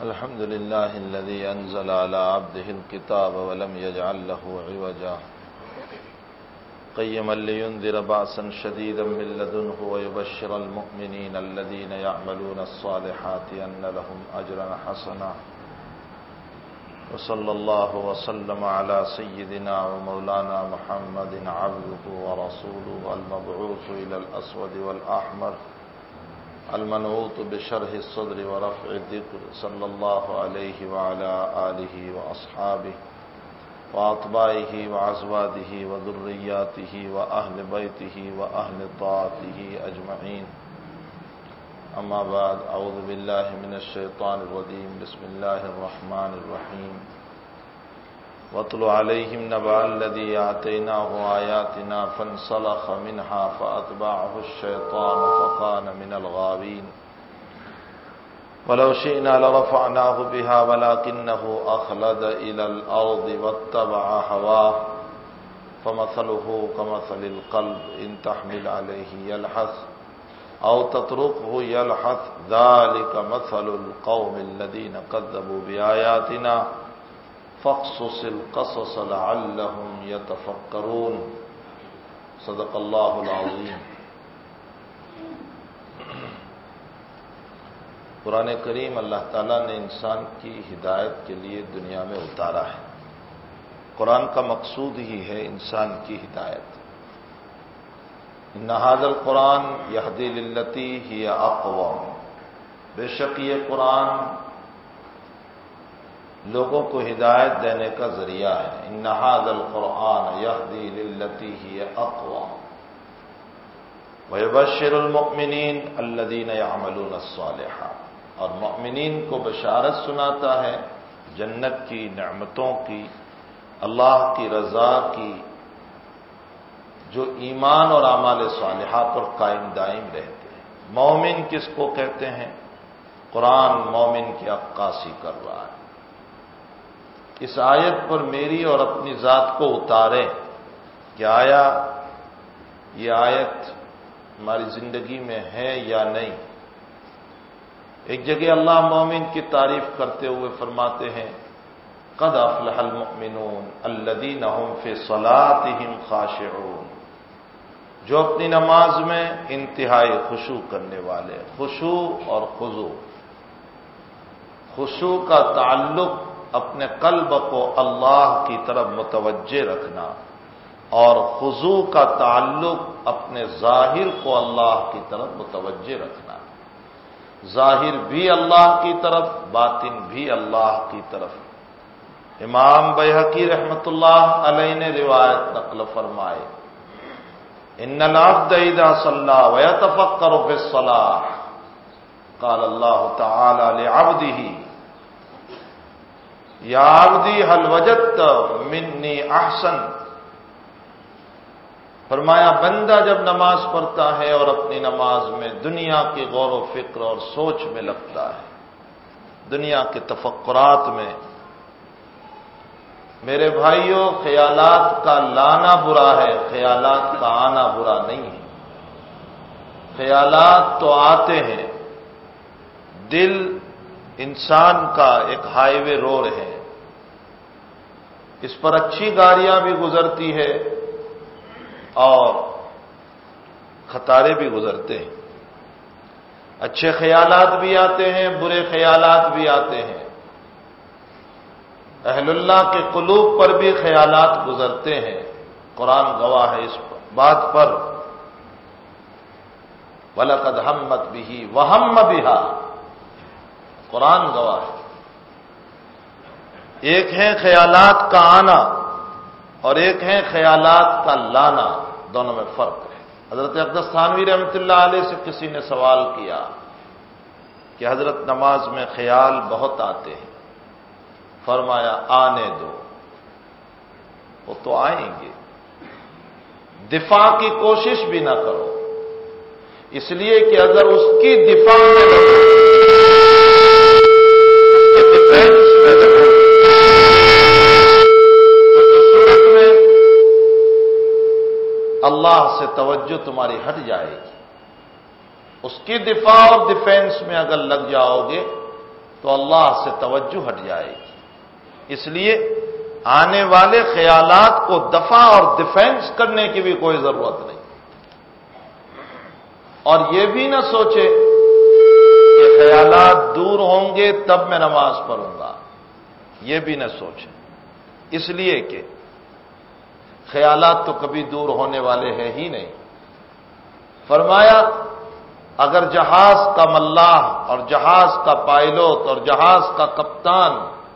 الحمد لله الذي أنزل على عبده الكتاب ولم يجعل له عوجا قيما لينذر بأسا شديدا من لدنه ويبشر المؤمنين الذين يعملون الصالحات أن لهم أجرا حسنا وصلى الله وسلم على سيدنا ومولانا محمد عبده ورسوله المبعوث إلى الأسود والأحمر المنعوت بشرح الصدر ورفع الذكر صلى الله عليه وعلى آله وأصحابه وأتباعه وأزواجه وذرياته وأهل بيته وأهل طاعته أجمعين. أما بعد، أعوذ بالله من الشيطان الرجيم. بسم الله الرحمن الرحيم. واتل عليهم نبأ الذي آتيناه آياتنا فانسلخ منها فأتبعه الشيطان فكان من الغاوين ولو شئنا لرفعناه بها ولكنه أخلد إلى الأرض واتبع هواه فمثله كمثل القلب إن تحمل عليه يلحث أو تتركه يلحث ذلك مثل القوم الذين كذبوا بآياتنا فاقصص القصص لعلهم يتفكرون. صدق اللہ العظیم. قرآن کریم اللہ تعالیٰ نے انسان کی ہدایت کے لیے دنیا میں اتارا ہے. قرآن کا مقصود ہی ہے انسان کی ہدایت. ان ھذا القرآن یہدی للتی ہی اقوم. بے شک یہ قرآن لوگوں کو ہدایت دینے کا ذریعہ ہے. ان ھذا القرآن یہدی للتی ہی اقوم ویبشر المؤمنین الذین یعملون الصالحات. اور مؤمنین کو بشارت سناتا ہے جنت کی، نعمتوں کی، اللہ کی رضا کی، جو ایمان اور اعمال صالحہ پر قائم دائم رہتے ہیں. مومن کس کو کہتے ہیں؟ قرآن مومن کی عکاسی کر رہا ہے. اس آیت پر میری اور اپنی ذات کو اتاریں کہ آیا یہ آیت ہماری زندگی میں ہے یا نہیں. ایک جگہ اللہ مومن کی تعریف کرتے ہوئے فرماتے ہیں قد افلح المؤمنون الذین هم فی صلاتهم خاشعون. جو اپنی نماز میں انتہائی خشوع کرنے والے. خشوع اور خضوع. خشوع کا تعلق اپنے قلب کو اللہ کی طرف متوجہ رکھنا، اور خضوع کا تعلق اپنے ظاہر کو اللہ کی طرف متوجہ رکھنا. ظاہر بھی اللہ کی طرف، باطن بھی اللہ کی طرف. امام بیہقی رحمۃ اللہ علیہ نے روایت نقل فرمائے ان العبد اذا صلى ويتفكر في الصلاة قال الله تعالى لعبده یا عبدی هل وجدت منی احسن. فرمایا بندہ جب نماز پڑھتا ہے اور اپنی نماز میں دنیا کی غور و فکر اور سوچ میں لگتا ہے، دنیا کے تفکرات میں. میرے بھائیوں، خیالات کا لانا برا ہے، خیالات کا آنا برا نہیں ہے. خیالات تو آتے ہیں. دل انسان کا ایک ہائی وے روڈ ہے. اس پر اچھی گاڑیاں بھی گزرتی ہے اور خطارے بھی گزرتے ہیں. اچھے خیالات بھی آتے ہیں، برے خیالات بھی آتے ہیں. اہل اللہ کے قلوب پر بھی خیالات گزرتے ہیں. قرآن گواہ ہے اس بات پر. وَلَقَدْ هَمَّتْ بِهِ وَهَمَّ بِهَا. قرآن گواہ ہے. ایک ہے خیالات کا آنا اور ایک ہے خیالات کا لانا. دونوں میں فرق ہے. حضرت اقدس تھانوی رحمۃ اللہ علیہ سے کسی نے سوال کیا کہ حضرت نماز میں خیال بہت آتے ہیں. فرمایا آنے دو، وہ تو آئیں گے. دفاع کی کوشش بھی نہ کرو، اس لیے کہ اگر اس کی دفاع میں لگو، اللہ سے توجہ تمہاری ہٹ جائے گی. اس کی دفاع اور ڈیفینس میں اگر لگ جاؤ گے تو تو اللہ سے توجہ ہٹ جائے گی۔ اس لیے آنے والے خیالات کو دفع اور ڈیفینس کرنے کی بھی کوئی ضرورت نہیں، اور یہ بھی نہ سوچے کہ خیالات دور ہوں گے تب میں نماز پڑھوں گا، یہ بھی نہ سوچے، اس لیے کہ خیالات تو کبھی دور ہونے والے ہیں ہی نہیں۔ فرمایا اگر جہاز کا ملاح اور جہاز کا پائلوٹ اور جہاز کا کپتان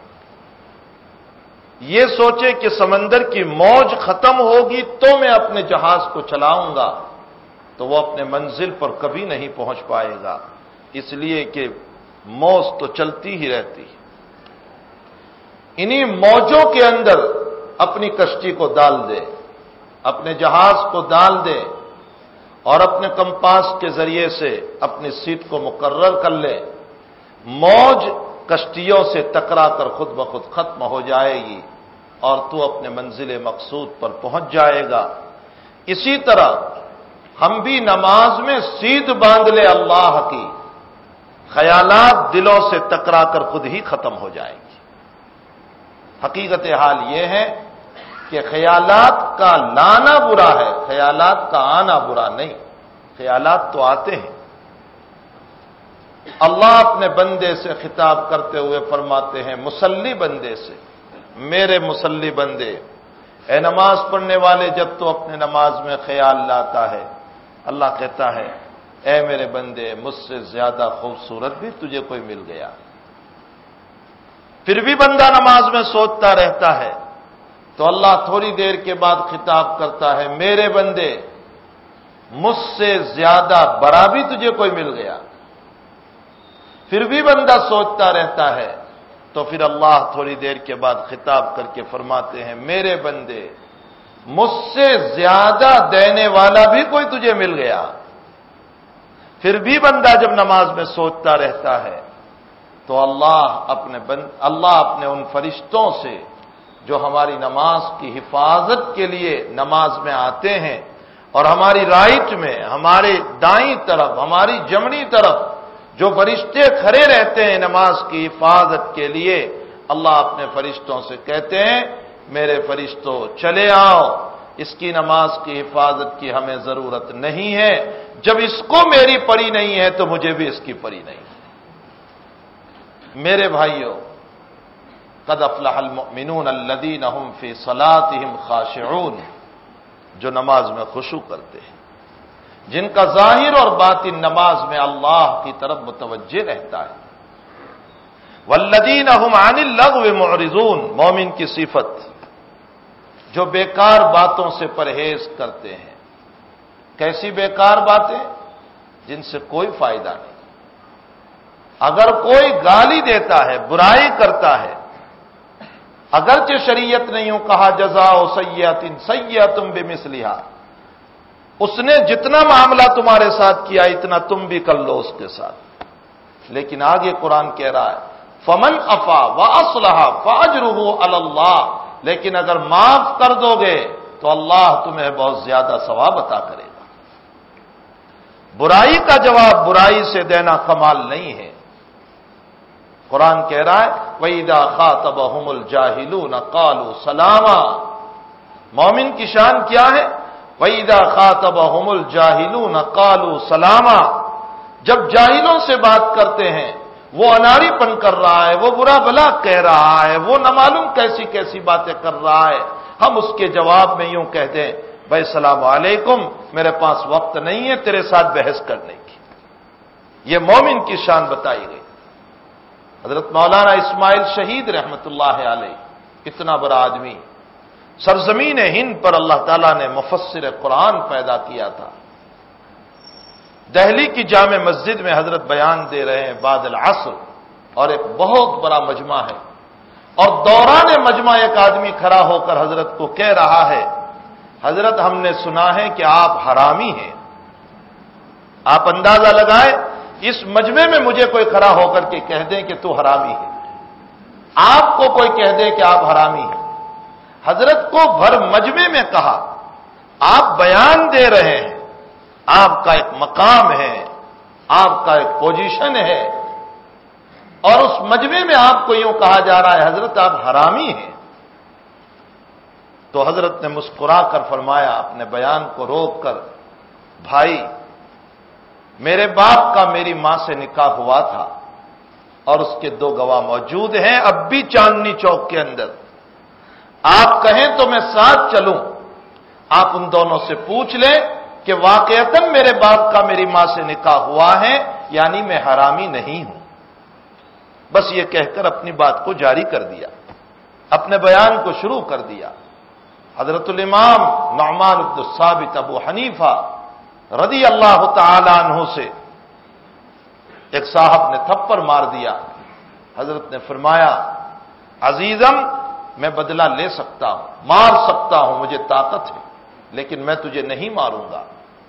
یہ سوچے کہ سمندر کی موج ختم ہوگی تو میں اپنے جہاز کو چلاؤں گا، تو وہ اپنے منزل پر کبھی نہیں پہنچ پائے گا، اس لیے کہ موج تو چلتی ہی رہتی ہے۔ انہی موجوں کے اندر اپنی کشتی کو ڈال دے، اپنے جہاز کو ڈال دے، اور اپنے کمپاس کے ذریعے سے اپنی سیٹ کو مقرر کر لے، موج کشتیوں سے ٹکرا کر خود بخود ختم ہو جائے گی اور تو اپنے منزل مقصود پر پہنچ جائے گا۔ اسی طرح ہم بھی نماز میں سیدھ باندھ لے اللہ کی، خیالات دلوں سے ٹکرا کر خود ہی ختم ہو جائیں گی۔ حقیقت حال یہ ہے کہ خیالات کا لانا برا ہے، خیالات کا آنا برا نہیں، خیالات تو آتے ہیں۔ اللہ اپنے بندے سے خطاب کرتے ہوئے فرماتے ہیں، مصلی بندے سے، میرے مصلی بندے، اے نماز پڑھنے والے، جب تو اپنے نماز میں خیال لاتا ہے، اللہ کہتا ہے اے میرے بندے، مجھ سے زیادہ خوبصورت بھی تجھے کوئی مل گیا۔ پھر بھی بندہ نماز میں سوچتا رہتا ہے تو اللہ تھوڑی دیر کے بعد خطاب کرتا ہے، میرے بندے، مجھ سے زیادہ بڑا بھی تجھے کوئی مل گیا۔ پھر بھی بندہ سوچتا رہتا ہے تو پھر اللہ تھوڑی دیر کے بعد خطاب کر کے فرماتے ہیں، میرے بندے، مجھ سے زیادہ دینے والا بھی کوئی تجھے مل گیا۔ پھر بھی بندہ جب نماز میں سوچتا رہتا ہے تو اللہ اپنے ان فرشتوں سے جو ہماری نماز کی حفاظت کے لیے نماز میں آتے ہیں، اور ہماری رائٹ میں، ہمارے دائیں طرف، ہماری جمنی طرف جو فرشتے کھڑے رہتے ہیں نماز کی حفاظت کے لیے، اللہ اپنے فرشتوں سے کہتے ہیں، میرے فرشتوں چلے آؤ، اس کی نماز کی حفاظت کی ہمیں ضرورت نہیں ہے، جب اس کو میری پڑی نہیں ہے تو مجھے بھی اس کی پڑی نہیں ہے۔ میرے بھائیوں، قد افلح المؤمنون الذین هم فی صلاتهم خاشعون، جو نماز میں خشوع کرتے ہیں، جن کا ظاہر اور باطن نماز میں اللہ کی طرف متوجہ رہتا ہے۔ والذین هم عن اللغو معرضون، مومن کی صفت جو بیکار باتوں سے پرہیز کرتے ہیں۔ کیسی بیکار باتیں؟ جن سے کوئی فائدہ نہیں۔ اگر کوئی گالی دیتا ہے، برائی کرتا ہے، اگرچہ شریعت نے یوں کہا جزاء سیئۃ سیئۃ بمثلھا، اس نے جتنا معاملہ تمہارے ساتھ کیا اتنا تم بھی کر لو اس کے ساتھ، لیکن آگے قرآن کہہ رہا ہے فمن عفا واصلح فاجرہ علی اللہ، لیکن اگر معاف کر دو گے تو اللہ تمہیں بہت زیادہ ثواب عطا کرے گا۔ برائی کا جواب برائی سے دینا کمال نہیں ہے۔ قرآن کہہ رہا ہے وَإِذَا خَاطَبَهُمُ الْجَاهِلُونَ قَالُوا سَلَامًا، مومن کی شان کیا ہے؟ وَإِذَا خَاطَبَهُمُ الْجَاهِلُونَ قَالُوا سَلَامًا، جب جاہلوں سے بات کرتے ہیں، وہ اناڑی پن کر رہا ہے، وہ برا بلا کہہ رہا ہے، وہ نہ معلوم کیسی کیسی باتیں کر رہا ہے، ہم اس کے جواب میں یوں کہہ دیں بھائی السلام علیکم، میرے پاس وقت نہیں ہے تیرے ساتھ بحث کرنے کی۔ یہ مومن کی شان بتائی گئی۔ حضرت مولانا اسماعیل شہید رحمت اللہ علیہ، اتنا بڑا آدمی، سرزمین ہند پر اللہ تعالیٰ نے مفسر قرآن پیدا کیا تھا۔ دہلی کی جامع مسجد میں حضرت بیان دے رہے ہیں بعد العصر، اور ایک بہت بڑا مجمع ہے، اور دوران مجمع ایک آدمی کھڑا ہو کر حضرت کو کہہ رہا ہے، حضرت ہم نے سنا ہے کہ آپ حرامی ہیں۔ آپ اندازہ لگائیں، اس مجمع میں مجھے کوئی کھڑا ہو کر کے کہہ دے کہ تو حرامی ہے، آپ کو کوئی کہہ دے کہ آپ حرامی ہیں۔ حضرت کو بھر مجمع میں کہا، آپ بیان دے رہے ہیں، آپ کا ایک مقام ہے، آپ کا ایک پوزیشن ہے، اور اس مجمع میں آپ کو یوں کہا جا رہا ہے حضرت آپ حرامی ہیں، تو حضرت نے مسکرا کر فرمایا اپنے بیان کو روک کر، بھائی میرے باپ کا میری ماں سے نکاح ہوا تھا اور اس کے 2 گواہ موجود ہیں اب بھی چاندنی چوک کے اندر، آپ کہیں تو میں ساتھ چلوں، آپ ان دونوں سے پوچھ لیں کہ واقعتاً میرے باپ کا میری ماں سے نکاح ہوا ہے یعنی میں حرامی نہیں ہوں۔ بس یہ کہہ کر اپنی بات کو جاری کر دیا، اپنے بیان کو شروع کر دیا۔ حضرت الامام نعمان بن ثابت ابو حنیفہ رضی اللہ تعالی عنہ سے ایک صاحب نے تھپڑ مار دیا۔ حضرت نے فرمایا عزیزم میں بدلہ لے سکتا ہوں، مار سکتا ہوں، مجھے طاقت ہے، لیکن میں تجھے نہیں ماروں گا۔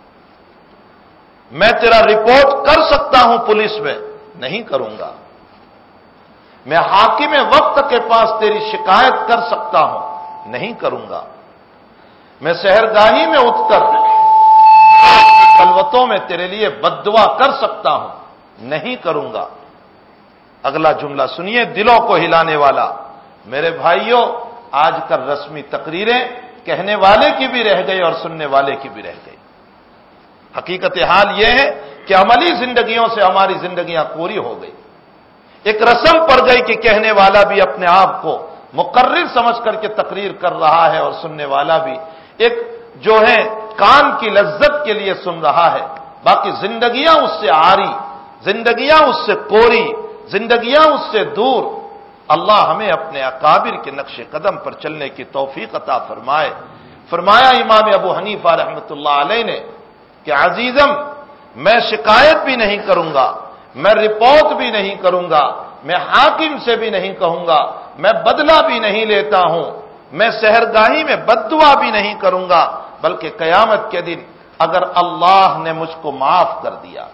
میں تیرا رپورٹ کر سکتا ہوں پولیس میں، نہیں کروں گا۔ میں حاکم وقت کے پاس تیری شکایت کر سکتا ہوں، نہیں کروں گا۔ میں سحرگاہی میں اٹھ کر خلوتوں میں تیرے لیے بد دعا کر سکتا ہوں، نہیں کروں گا۔ اگلا جملہ سنیے دلوں کو ہلانے والا۔ میرے بھائیوں، آج کل رسمی تقریریں کہنے والے کی بھی رہ گئی اور سننے والے کی بھی رہ گئی۔ حقیقت حال یہ ہے کہ عملی زندگیوں سے ہماری زندگیاں پوری ہو گئی۔ ایک رسم پڑ گئی کہ کہنے والا بھی اپنے آپ کو مقرر سمجھ کر کے تقریر کر رہا ہے اور سننے والا بھی ایک جو ہے کان کی لذت کے لیے سن رہا ہے، باقی زندگیاں اس سے عاری، زندگیاں اس سے کوری، زندگیاں اس سے دور۔ اللہ ہمیں اپنے اکابر کے نقش قدم پر چلنے کی توفیق عطا فرمائے۔ فرمایا امام ابو حنیفہ رحمۃ اللہ علیہ نے کہ عزیزم میں شکایت بھی نہیں کروں گا، میں رپورٹ بھی نہیں کروں گا، میں حاکم سے بھی نہیں کہوں گا، میں بدلہ بھی نہیں لیتا ہوں، میں سحرگاہی میں بد دعا بھی نہیں کروں گا، بلکہ قیامت کے دن اگر اللہ نے مجھ کو معاف کر دیا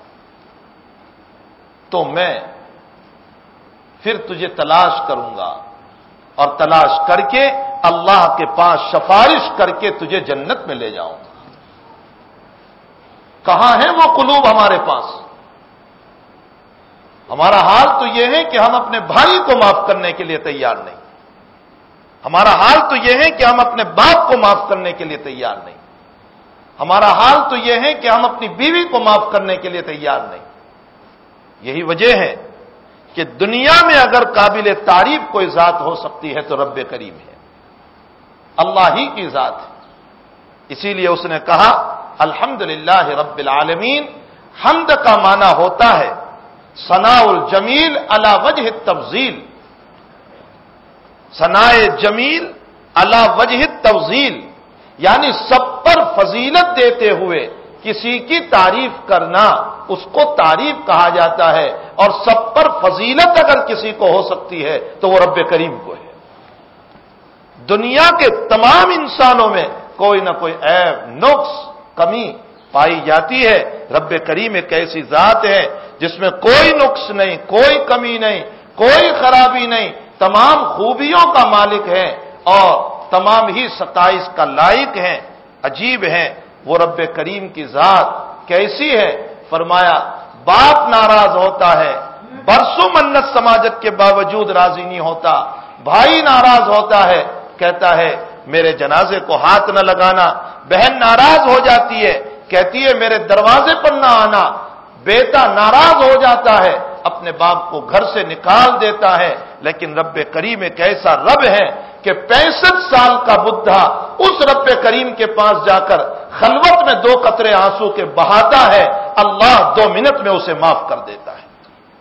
تو میں پھر تجھے تلاش کروں گا اور تلاش کر کے اللہ کے پاس سفارش کر کے تجھے جنت میں لے جاؤں گا۔ کہاں ہے وہ قلوب ہمارے پاس؟ ہمارا حال تو یہ ہے کہ ہم اپنے بھائی کو معاف کرنے کے لیے تیار نہیں، ہمارا حال تو یہ ہے کہ ہم اپنے باپ کو معاف کرنے کے لیے تیار نہیں، ہمارا حال تو یہ ہے کہ ہم اپنی بیوی کو معاف کرنے کے لیے تیار نہیں۔ یہی وجہ ہے کہ دنیا میں اگر قابل تعریف کوئی ذات ہو سکتی ہے تو رب کریم ہے، اللہ ہی کی ذات ہے۔ اسی لیے اس نے کہا الحمدللہ رب العالمین۔ حمد کا معنی ہوتا ہے ثناء الجمیل علی وجہ التفضیل، ثناء جمیل علی وجہ التفضیل، یعنی سب پر فضیلت دیتے ہوئے کسی کی تعریف کرنا، اس کو تعریف کہا جاتا ہے، اور سب پر فضیلت اگر کسی کو ہو سکتی ہے تو وہ رب کریم کو ہے۔ دنیا کے تمام انسانوں میں کوئی نہ کوئی عیب، نقص، کمی پائی جاتی ہے، رب کریم ایک ایسی ذات ہے جس میں کوئی نقص نہیں، کوئی کمی نہیں، کوئی خرابی نہیں، تمام خوبیوں کا مالک ہے اور تمام ہی ستائش کا لائق ہے۔ عجیب ہے وہ رب کریم کی ذات کیسی ہے؟ فرمایا باپ ناراض ہوتا ہے، برسوں منت سماجت کے باوجود راضی نہیں ہوتا، بھائی ناراض ہوتا ہے، کہتا ہے میرے جنازے کو ہاتھ نہ لگانا، بہن ناراض ہو جاتی ہے، کہتی ہے میرے دروازے پر نہ آنا، بیٹا ناراض ہو جاتا ہے، اپنے باپ کو گھر سے نکال دیتا ہے، لیکن رب کریم ایک ایسا رب ہے کہ 65 سال کا بڈھا اس رب کریم کے پاس جا کر خلوت میں 2 قطرے آنسو کے بہاتا ہے، اللہ 2 منٹ میں اسے معاف کر دیتا ہے۔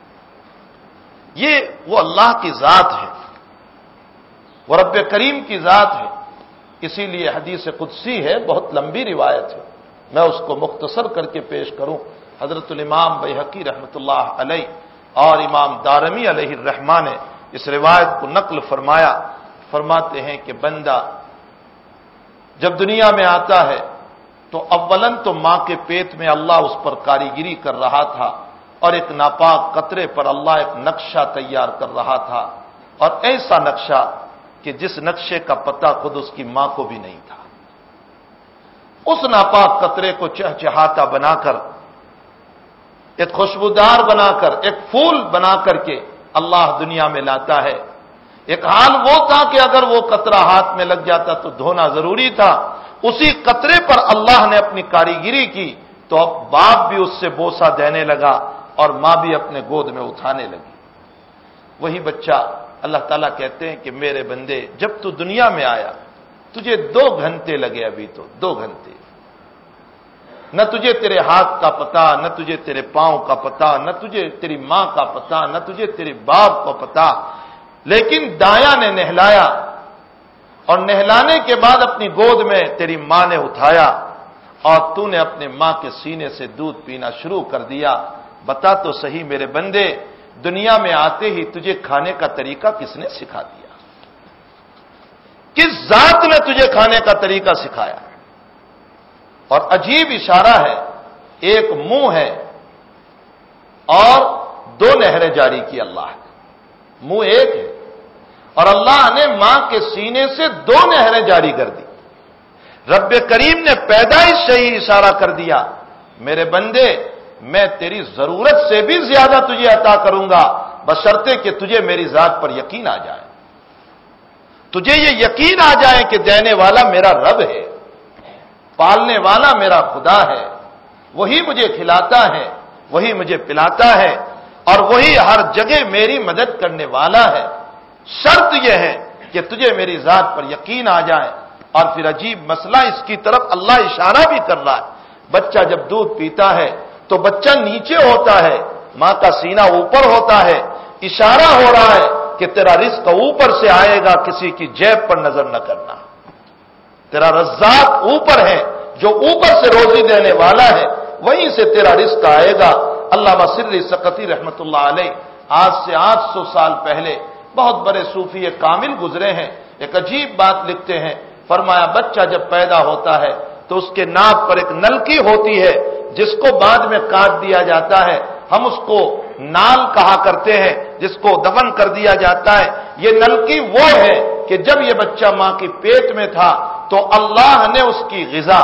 یہ وہ اللہ کی ذات ہے، وہ رب کریم کی ذات ہے۔ اسی لیے حدیث قدسی ہے، بہت لمبی روایت ہے، میں اس کو مختصر کر کے پیش کروں۔ حضرت الامام بیہقی رحمۃ اللہ علیہ اور امام دارمی علیہ الرحمہ نے اس روایت کو نقل فرمایا، فرماتے ہیں کہ بندہ جب دنیا میں آتا ہے تو اولاً تو ماں کے پیٹ میں اللہ اس پر کاریگری کر رہا تھا اور ایک ناپاک قطرے پر اللہ ایک نقشہ تیار کر رہا تھا، اور ایسا نقشہ کہ جس نقشے کا پتہ خود اس کی ماں کو بھی نہیں تھا۔ اس ناپاک قطرے کو چہچہاتا بنا کر، ایک خوشبودار بنا کر، ایک پھول بنا کر کے اللہ دنیا میں لاتا ہے۔ ایک حال وہ تھا کہ اگر وہ قطرہ ہاتھ میں لگ جاتا تو دھونا ضروری تھا، اسی قطرے پر اللہ نے اپنی کاریگری کی تو اب باپ بھی اس سے بوسہ دینے لگا اور ماں بھی اپنے گود میں اٹھانے لگی۔ وہی بچہ اللہ تعالیٰ کہتے ہیں کہ میرے بندے جب تو دنیا میں آیا تجھے 2 گھنٹے لگے، ابھی تو 2 گھنٹے، نہ تجھے تیرے ہاتھ کا پتا، نہ تجھے تیرے پاؤں کا پتا، نہ تجھے تیری ماں کا پتا، نہ تجھے تیرے باپ کا پتا، لیکن دایا نے نہلایا اور نہلانے کے بعد اپنی گود میں تیری ماں نے اٹھایا اور تو نے اپنے ماں کے سینے سے دودھ پینا شروع کر دیا۔ بتا تو صحیح میرے بندے، دنیا میں آتے ہی تجھے کھانے کا طریقہ کس نے سکھا دیا؟ کس ذات نے تجھے کھانے کا طریقہ سکھایا؟ اور عجیب اشارہ ہے، ایک منہ ہے اور 2 نہریں جاری کی اللہ نے، منہ ایک ہے اور اللہ نے ماں کے سینے سے 2 نہریں جاری کر دی۔ رب کریم نے پیدائش سے ہی اشارہ کر دیا، میرے بندے میں تیری ضرورت سے بھی زیادہ تجھے عطا کروں گا، بشرطے کہ تجھے میری ذات پر یقین آ جائے، تجھے یہ یقین آ جائے کہ دینے والا میرا رب ہے، پالنے والا میرا خدا ہے، وہی مجھے کھلاتا ہے، وہی مجھے پلاتا ہے اور وہی ہر جگہ میری مدد کرنے والا ہے۔ شرط یہ ہے کہ تجھے میری ذات پر یقین آ جائے۔ اور پھر عجیب مسئلہ، اس کی طرف اللہ اشارہ بھی کر رہا ہے۔ بچہ جب دودھ پیتا ہے تو بچہ نیچے ہوتا ہے، ماں کا سینہ اوپر ہوتا ہے، اشارہ ہو رہا ہے کہ تیرا رزق اوپر سے آئے گا، کسی کی جیب پر نظر نہ کرنا، تیرا رزاق اوپر ہے، جو اوپر سے روزی دینے والا ہے، وہیں سے تیرا رزق آئے گا۔ علامہ سری سقطی رحمت اللہ علیہ آج سے 800 سال پہلے بہت بڑے صوفی کامل گزرے ہیں، ایک عجیب بات لکھتے ہیں، فرمایا بچہ جب پیدا ہوتا ہے تو اس کے ناک پر ایک نلکی ہوتی ہے جس کو بعد میں کاٹ دیا جاتا ہے، ہم اس کو نال کہا کرتے ہیں، جس کو دفن کر دیا جاتا ہے۔ یہ نلکی وہ ہے کہ جب یہ بچہ ماں کی پیٹ میں تھا تو اللہ نے اس کی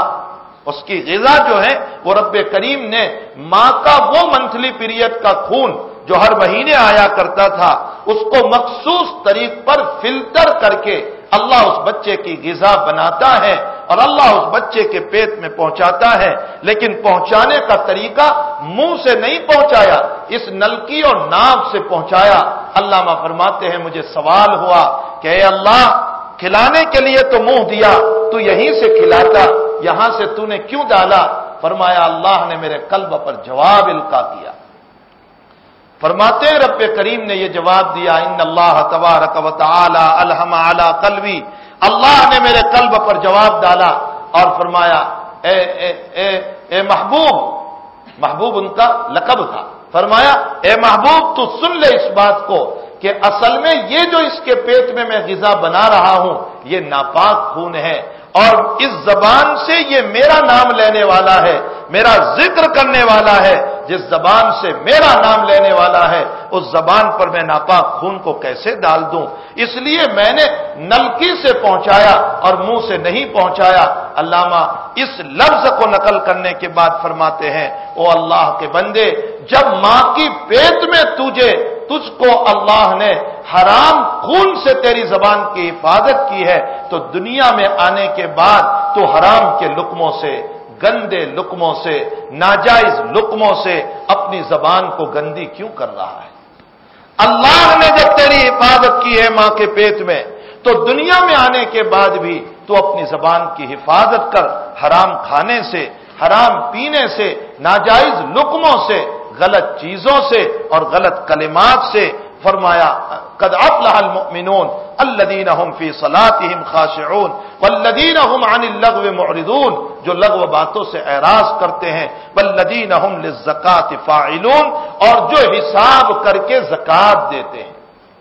غذا جو ہے وہ رب کریم نے ماں کا وہ منتھلی پیریڈ کا خون جو ہر مہینے آیا کرتا تھا، اس کو مخصوص طریق پر فلٹر کر کے اللہ اس بچے کی غذا بناتا ہے اور اللہ اس بچے کے پیٹ میں پہنچاتا ہے، لیکن پہنچانے کا طریقہ منہ سے نہیں پہنچایا، اس نلکی اور ناف سے پہنچایا۔ علامہ فرماتے ہیں مجھے سوال ہوا کہ اے اللہ، کھلانے کے لیے تو منہ دیا، تو یہیں سے کھلاتا، یہاں سے تو نے کیوں ڈالا؟ فرمایا اللہ نے میرے قلب پر جواب القا کیا۔ فرماتے ہیں رب کریم نے یہ جواب دیا، ان اللہ تبارک و تعالی الہم علی قلبی، اللہ نے میرے قلب پر جواب ڈالا اور فرمایا اے محبوب ان کا لقب تھا، فرمایا اے محبوب تو سن لے اس بات کو کہ اصل میں یہ جو اس کے پیٹ میں غذا بنا رہا ہوں یہ ناپاک خون ہے، اور اس زبان سے یہ میرا نام لینے والا ہے، میرا ذکر کرنے والا ہے، جس زبان سے میرا نام لینے والا ہے اس زبان پر میں ناپاک خون کو کیسے ڈال دوں؟ اس لیے میں نے نلکی سے پہنچایا اور منہ سے نہیں پہنچایا۔ علامہ اس لفظ کو نقل کرنے کے بعد فرماتے ہیں، او اللہ کے بندے، جب ماں کی پیٹ میں تجھ کو اللہ نے حرام خون سے تیری زبان کی حفاظت کی ہے تو دنیا میں آنے کے بعد تو حرام کے لقموں سے، گندے لقموں سے، ناجائز لقموں سے اپنی زبان کو گندی کیوں کر رہا ہے؟ اللہ نے جب تیری حفاظت کی ہے ماں کے پیٹ میں تو دنیا میں آنے کے بعد بھی تو اپنی زبان کی حفاظت کر، حرام کھانے سے، حرام پینے سے، ناجائز لقموں سے، غلط چیزوں سے اور غلط کلمات سے۔ فرمایا قد افلح المؤمنون الذين هم في صلاتهم خاشعون والذين هم عن اللغو معرضون، جو لغو باتوں سے اعراض کرتے ہیں، والذين هم للزکاة فاعلون، اور جو حساب کر کے زکات دیتے ہیں۔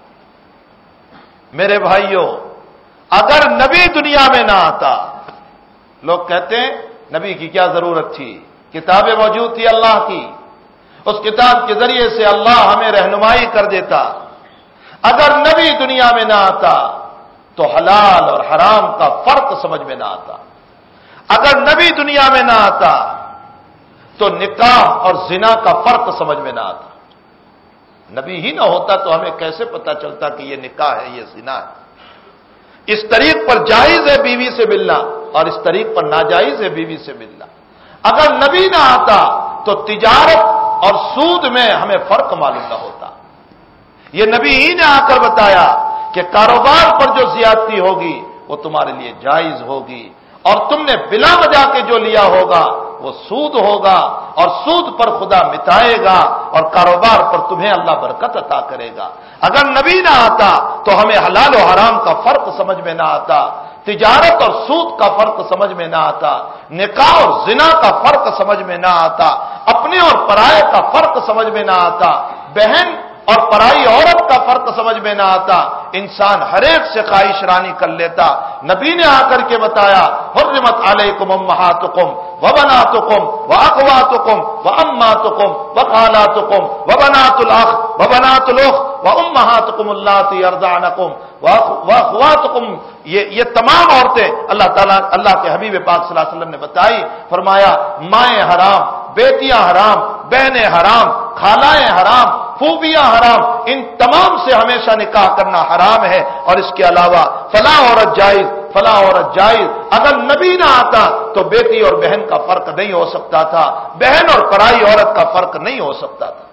میرے بھائیوں، اگر نبی دنیا میں نہ آتا، لوگ کہتے ہیں نبی کی کیا ضرورت تھی، کتابیں موجود تھی اللہ کی، اس کتاب کے ذریعے سے اللہ ہمیں رہنمائی کر دیتا۔ اگر نبی دنیا میں نہ آتا تو حلال اور حرام کا فرق سمجھ میں نہ آتا، اگر نبی دنیا میں نہ آتا تو نکاح اور زنا کا فرق سمجھ میں نہ آتا، نبی ہی نہ ہوتا تو ہمیں کیسے پتا چلتا کہ یہ نکاح ہے، یہ زنا ہے؟ اس طریق پر جائز ہے بیوی سے ملنا اور اس طریق پر ناجائز ہے بیوی سے ملنا۔ اگر نبی نہ آتا تو تجارت اور سود میں ہمیں فرق معلوم نہ ہوتا۔ یہ نبی ہی نے آ کر بتایا کہ کاروبار پر جو زیادتی ہوگی وہ تمہارے لیے جائز ہوگی، اور تم نے بلا وجہ کے جو لیا ہوگا وہ سود ہوگا، اور سود پر خدا مٹائے گا، اور کاروبار پر تمہیں اللہ برکت عطا کرے گا۔ اگر نبی نہ آتا تو ہمیں حلال و حرام کا فرق سمجھ میں نہ آتا، تجارت اور سود کا فرق سمجھ میں نہ آتا، نکاح اور زنا کا فرق سمجھ میں نہ آتا، اپنے اور پرائے کا فرق سمجھ میں نہ آتا، بہن اور پرائی عورت کا فرق سمجھ میں نہ آتا، انسان ہر ایک سے خواہش رانی کر لیتا۔ نبی نے آ کر کے بتایا حرمت علیکم امہاتکم وبناتکم واخواتکم واماتکم وخالاتکم وبنات الاخ وبنات الاخت وامہاتکم اللاتی ارضعنکم واخواتکم، یہ تمام عورتیں اللہ کے حبیب پاک صلی اللہ علیہ وسلم نے بتائی۔ فرمایا مائیں حرام، بیٹیاں حرام، بہنیں حرام، خالائیں حرام، پھوپھیاں حرام، ان تمام سے ہمیشہ نکاح کرنا حرام ہے۔ اور اس کے علاوہ فلاں عورت جائز، فلاں عورت جائز۔ اگر نبی نہ آتا تو بیٹی اور بہن کا فرق نہیں ہو سکتا تھا، بہن اور پرائی عورت کا فرق نہیں ہو سکتا تھا۔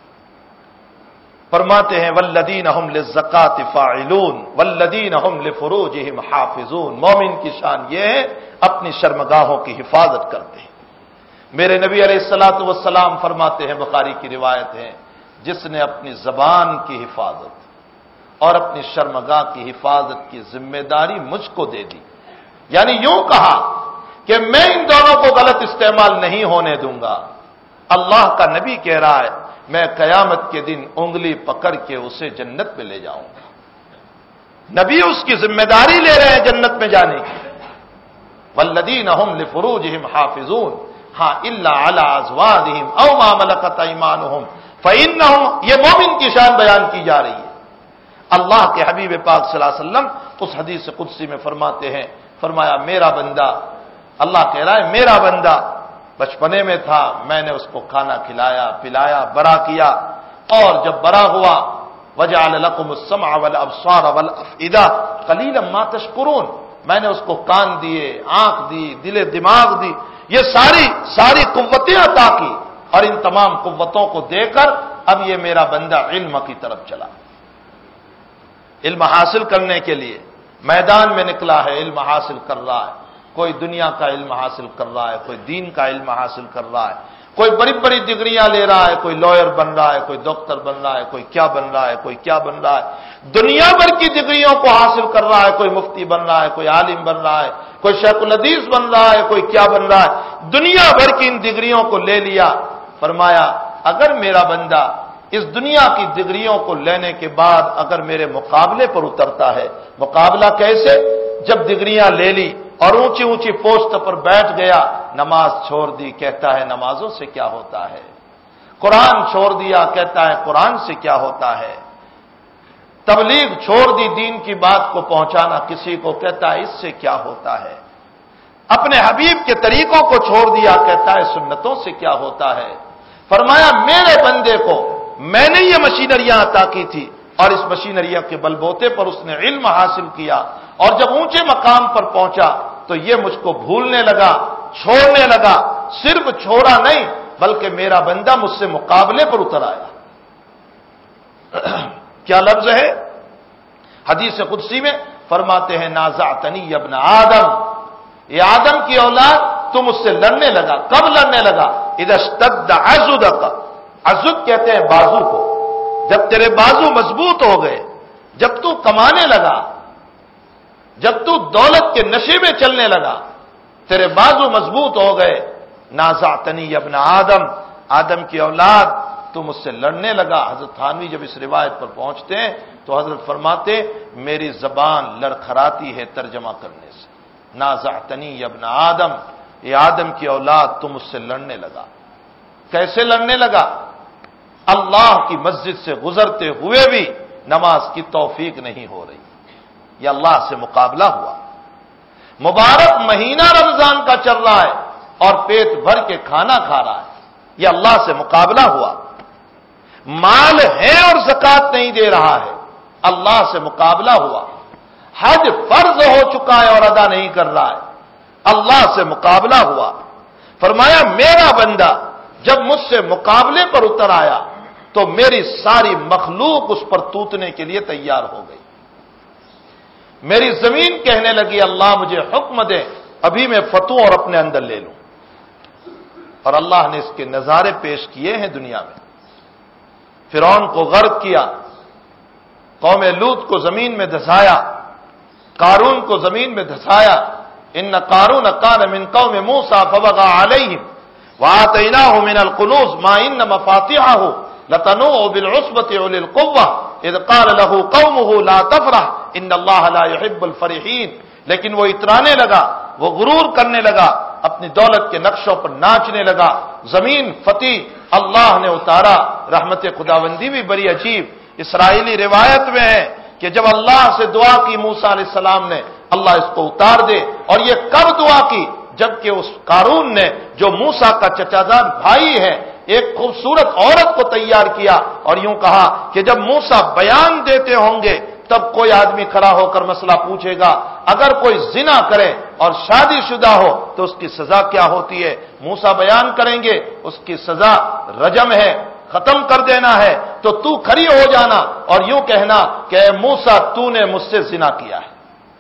فرماتے ہیں والذین هم للزکاۃ فاعلون والذین هم لفروجهم حافظون، مومن کی شان یہ ہے اپنی شرمگاہوں کی حفاظت کرتے ہیں۔ میرے نبی علیہ الصلوۃ والسلام فرماتے ہیں، بخاری کی روایت ہے، جس نے اپنی زبان کی حفاظت اور اپنی شرمگاہ کی حفاظت کی ذمہ داری مجھ کو دے دی، یعنی یوں کہا کہ میں ان دونوں کو غلط استعمال نہیں ہونے دوں گا۔ اللہ کا نبی کہہ رہا ہے میں قیامت کے دن انگلی پکڑ کے اسے جنت میں لے جاؤں گا۔ نبی اس کی ذمہ داری لے رہے ہیں جنت میں جانے کی۔ والذین هم لفروجهم حافظون ہاں الا علی ازواجهم او ما ملکت ایمانهم فإنهم، یہ مومن کی شان بیان کی جا رہی ہے۔ اللہ کے حبیب پاک صلی اللہ علیہ وسلم اس حدیث قدسی میں فرماتے ہیں، فرمایا میرا بندہ، اللہ کہہ رہا ہے میرا بندہ بچپنے میں تھا، میں نے اس کو کھانا کھلایا پلایا بڑا کیا، اور جب بڑا ہوا وجعل لكم السمع والابصار والافئدہ قلیلا ما تشکرون، میں نے اس کو کان دیے، آنکھ دی، دل دماغ دی، یہ ساری قوتیں عطا کی، اور ان تمام قوتوں کو دے کر اب یہ میرا بندہ علم کی طرف چلا، علم حاصل کرنے کے لیے میدان میں نکلا ہے، علم حاصل کر رہا ہے، کوئی دنیا کا علم حاصل کر رہا ہے، کوئی دین کا علم حاصل کر رہا ہے، کوئی بڑی بڑی ڈگریاں لے رہا ہے، کوئی لائر بن رہا ہے، کوئی ڈاکٹر بن رہا ہے، کوئی کیا بن رہا ہے، کوئی کیا بن رہا ہے، دنیا بھر کی ڈگریوں کو حاصل کر رہا ہے، کوئی مفتی بن رہا ہے، کوئی عالم بن رہا ہے، کوئی شیخ الحدیث بن رہا ہے، کوئی کیا بن رہا ہے، دنیا بھر کی ان ڈگریوں کو لے لیا۔ فرمایا اگر میرا بندہ اس دنیا کی ڈگریوں کو لینے کے بعد اگر میرے مقابلے پر اترتا ہے، مقابلہ کیسے؟ جب ڈگریاں لے لی اور اونچی اونچی پوسٹ پر بیٹھ گیا، نماز چھوڑ دی، کہتا ہے نمازوں سے کیا ہوتا ہے، قرآن چھوڑ دیا، کہتا ہے قرآن سے کیا ہوتا ہے، تبلیغ چھوڑ دی، دین کی بات کو پہنچانا کسی کو، کہتا ہے اس سے کیا ہوتا ہے، اپنے حبیب کے طریقوں کو چھوڑ دیا، کہتا ہے سنتوں سے کیا ہوتا ہے۔ فرمایا میرے بندے کو میں نے یہ مشینریاں عطا کی تھی، اور اس مشینریوں کے بلبوتے پر اس نے علم حاصل کیا، اور جب اونچے مقام پر پہنچا تو یہ مجھ کو بھولنے لگا، چھوڑنے لگا، صرف چھوڑا نہیں بلکہ میرا بندہ مجھ سے مقابلے پر اتر آیا۔ کیا لفظ ہے؟ حدیث قدسی میں فرماتے ہیں نازعتنی یا ابن آدم، یہ آدم کی اولاد تم مجھ سے لڑنے لگا، کب لڑنے لگا؟ اذا اشتد عضدک، عضد کہتے ہیں بازو کو، جب تیرے بازو مضبوط ہو گئے، جب تو کمانے لگا، جب تو دولت کے نشے میں چلنے لگا، تیرے بازو مضبوط ہو گئے، نازعتنی یا ابن آدم، آدم کی اولاد تو مجھ سے لڑنے لگا۔ حضرت تھانوی جب اس روایت پر پہنچتے ہیں تو حضرت فرماتے میری زبان لڑکھڑاتی ہے ترجمہ کرنے سے، نازعتنی یا ابن آدم، یہ آدم کی اولاد تو مجھ سے لڑنے لگا۔ کیسے لڑنے لگا؟ اللہ کی مسجد سے گزرتے ہوئے بھی نماز کی توفیق نہیں ہو رہی، یہ اللہ سے مقابلہ ہوا۔ مبارک مہینہ رمضان کا چل رہا ہے اور پیٹ بھر کے کھانا کھا رہا ہے، یہ اللہ سے مقابلہ ہوا۔ مال ہے اور زکات نہیں دے رہا ہے، اللہ سے مقابلہ ہوا، حج فرض ہو چکا ہے اور ادا نہیں کر رہا ہے، اللہ سے مقابلہ ہوا۔ فرمایا میرا بندہ جب مجھ سے مقابلے پر اتر آیا تو میری ساری مخلوق اس پر توتنے کے لیے تیار ہو گئی۔ میری زمین کہنے لگی اللہ مجھے حکم دے، ابھی میں فتو اور اپنے اندر لے لوں۔ اور اللہ نے اس کے نظارے پیش کیے ہیں دنیا میں۔ فرعون کو غرق کیا، قوم لوط کو زمین میں دھسایا، قارون کو زمین میں دھسایا۔ ان قارون کان من قوم موسیٰ فبغى علیہم وآتیناہ من الکنوز ما ان مفاتحہ لتنوء بالعصبۃ اولي القوة اذ قال له قومه لا تفرح ان اللہ لا يحب الفرحین۔ لیکن وہ اترانے لگا، وہ غرور کرنے لگا، اپنی دولت کے نقشوں پر ناچنے لگا، زمین فتح اللہ نے اتارا۔ رحمت خداوندی بھی بڑی عجیب اسرائیلی روایت میں ہے کہ جب اللہ سے دعا کی موسیٰ علیہ السلام نے اللہ اس کو اتار دے، اور یہ کب دعا کی؟ جبکہ اس قارون نے جو موسیٰ کا چچازاد بھائی ہے ایک خوبصورت عورت کو تیار کیا اور یوں کہا کہ جب موسیٰ بیان دیتے ہوں گے تب کوئی آدمی کھڑا ہو کر مسئلہ پوچھے گا، اگر کوئی زنا کرے اور شادی شدہ ہو تو اس کی سزا کیا ہوتی ہے؟ موسیٰ بیان کریں گے اس کی سزا رجم ہے، ختم کر دینا ہے۔ تو کھڑی ہو جانا اور یوں کہنا کہ اے موسیٰ تو نے مجھ سے زنا کیا ہے۔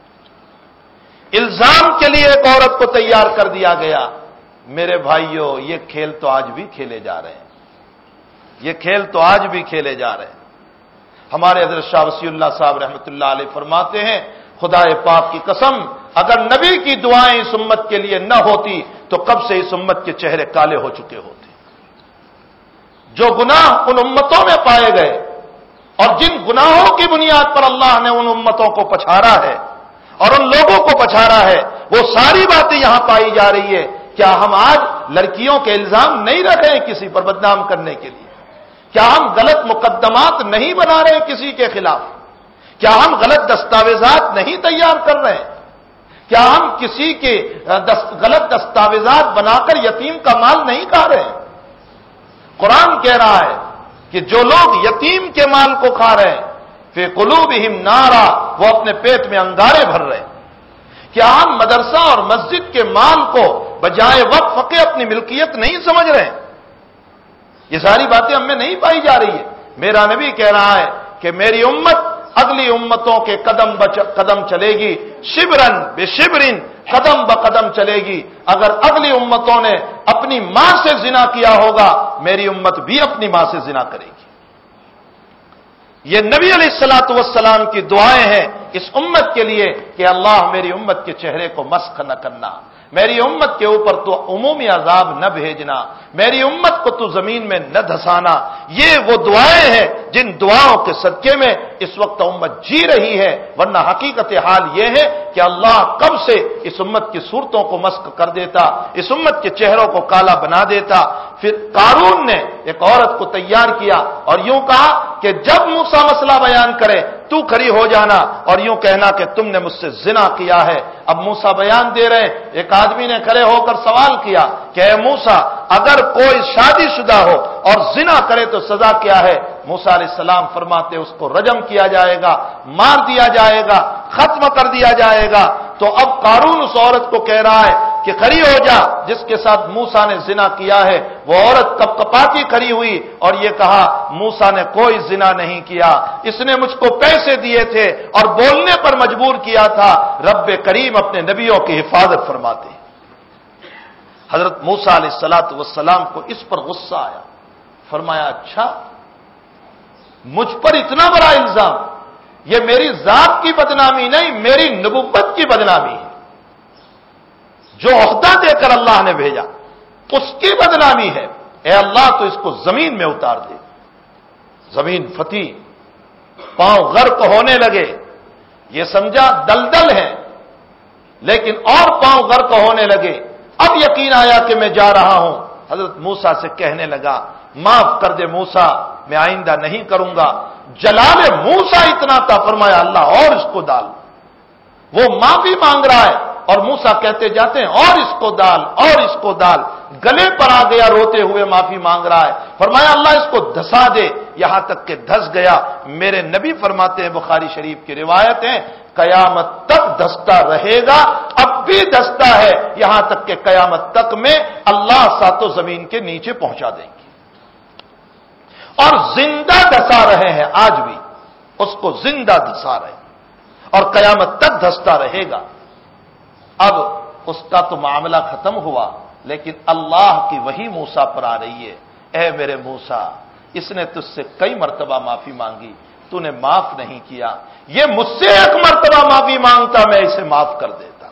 الزام کے لیے ایک عورت کو تیار کر دیا گیا۔ میرے بھائیوں یہ کھیل تو آج بھی کھیلے جا رہے ہیں، یہ کھیل تو آج بھی کھیلے جا رہے ہیں۔ ہمارے حضرت شاہ وصی اللہ صاحب رحمۃ اللہ علیہ فرماتے ہیں خدا پاک کی قسم اگر نبی کی دعائیں اس امت کے لیے نہ ہوتی تو کب سے اس امت کے چہرے کالے ہو چکے ہوتے۔ جو گناہ ان امتوں میں پائے گئے اور جن گناہوں کی بنیاد پر اللہ نے ان امتوں کو پچھاڑا ہے اور ان لوگوں کو پچھاڑا ہے، وہ ساری باتیں یہاں پائی جا رہی ہے۔ کیا ہم آج لڑکیوں کے الزام نہیں رکھ رہے ہیں کسی پر بدنام کرنے کے لیے؟ کیا ہم غلط مقدمات نہیں بنا رہے ہیں کسی کے خلاف؟ کیا ہم غلط دستاویزات نہیں تیار کر رہے ہیں؟ کیا ہم کسی کے غلط دستاویزات بنا کر یتیم کا مال نہیں کھا رہے ہیں؟ قرآن کہہ رہا ہے کہ جو لوگ یتیم کے مال کو کھا رہے ہیں فی قلوبہم نارا، وہ اپنے پیٹ میں انگارے بھر رہے ہیں۔ کیا ہم مدرسہ اور مسجد کے مال کو بجائے وقف کے اپنی ملکیت نہیں سمجھ رہے ہیں؟ یہ ساری باتیں ہم میں نہیں پائی جا رہی ہے۔ میرا نبی کہہ رہا ہے کہ میری امت اگلی امتوں کے قدم چلے گی، شبرن بے شبرن، قدم بقدم چلے گی۔ اگر اگلی امتوں نے اپنی ماں سے زنا کیا ہوگا میری امت بھی اپنی ماں سے زنا کرے گی۔ یہ نبی علیہ الصلوۃ والسلام کی دعائیں ہیں اس امت کے لیے کہ اللہ میری امت کے چہرے کو مسخ نہ کرنا، میری امت کے اوپر تو عمومی عذاب نہ بھیجنا، میری امت کو تو زمین میں نہ دھسانا۔ یہ وہ دعائیں ہیں جن دعاؤں کے صدقے میں اس وقت امت جی رہی ہے، ورنہ حقیقت حال یہ ہے کہ اللہ کب سے اس امت کی صورتوں کو مسخ کر دیتا، اس امت کے چہروں کو کالا بنا دیتا۔ پھر قارون نے ایک عورت کو تیار کیا اور یوں کہا کہ جب موسیٰ مسئلہ بیان کرے تو کھڑی ہو جانا اور یوں کہنا کہ تم نے مجھ سے زنا کیا ہے۔ اب موسیٰ بیان دے رہے ہیں، ایک آدمی نے کھڑے ہو کر سوال کیا کہ اے موسیٰ اگر کوئی شادی شدہ ہو اور زنا کرے تو سزا کیا ہے؟ موسیٰ علیہ السلام فرماتے اس کو رجم کیا جائے گا، مار دیا جائے گا، ختم کر دیا جائے گا۔ تو اب قارون اس عورت کو کہہ رہا ہے کہ کھڑی ہو جا، جس کے ساتھ موسیٰ نے زنا کیا ہے۔ وہ عورت کپکپاتی کھڑی ہوئی اور یہ کہا موسیٰ نے کوئی زنا نہیں کیا، اس نے مجھ کو پیسے دیے تھے اور بولنے پر مجبور کیا تھا۔ رب کریم اپنے نبیوں کی حفاظت فرماتے ہیں۔ حضرت موسیٰ علیہ السلام کو اس پر غصہ آیا، فرمایا اچھا مجھ پر اتنا بڑا الزام، یہ میری ذات کی بدنامی نہیں میری نبوت کی بدنامی ہے، جو عہدہ دے کر اللہ نے بھیجا اس کی بدنامی ہے۔ اے اللہ تو اس کو زمین میں اتار دے۔ زمین فتح، پاؤں غرق ہونے لگے، یہ سمجھا دلدل ہے لیکن اور پاؤں غرق ہونے لگے۔ اب یقین آیا کہ میں جا رہا ہوں۔ حضرت موسیٰ سے کہنے لگا معاف کر دے موسیٰ، میں آئندہ نہیں کروں گا۔ جلال موسیٰ اتنا تھا، فرمایا اللہ اور اس کو ڈال۔ وہ معافی مانگ رہا ہے اور موسیٰ کہتے جاتے ہیں اور اس کو ڈال اور اس کو ڈال، گلے پر آ گیا، روتے ہوئے معافی مانگ رہا ہے۔ فرمایا اللہ اس کو دھسا دے، یہاں تک کہ دھس گیا۔ میرے نبی فرماتے ہیں، بخاری شریف کی روایت ہے، قیامت تک دھستا رہے گا، اب بھی دھستا ہے، یہاں تک کہ قیامت تک میں اللہ ساتوں زمین کے نیچے پہنچا دیں گے۔ اور زندہ دھسا رہے ہیں، آج بھی اس کو زندہ دھسا رہے ہیں اور قیامت تک دھستا رہے گا۔ اب اس کا تو معاملہ ختم ہوا، لیکن اللہ کی وحی موسیٰ پر آ رہی ہے، اے میرے موسیٰ، اس نے تجھ سے کئی مرتبہ معافی مانگی، تو نے معاف نہیں کیا، یہ مجھ سے ایک مرتبہ معافی مانگتا میں اسے معاف کر دیتا،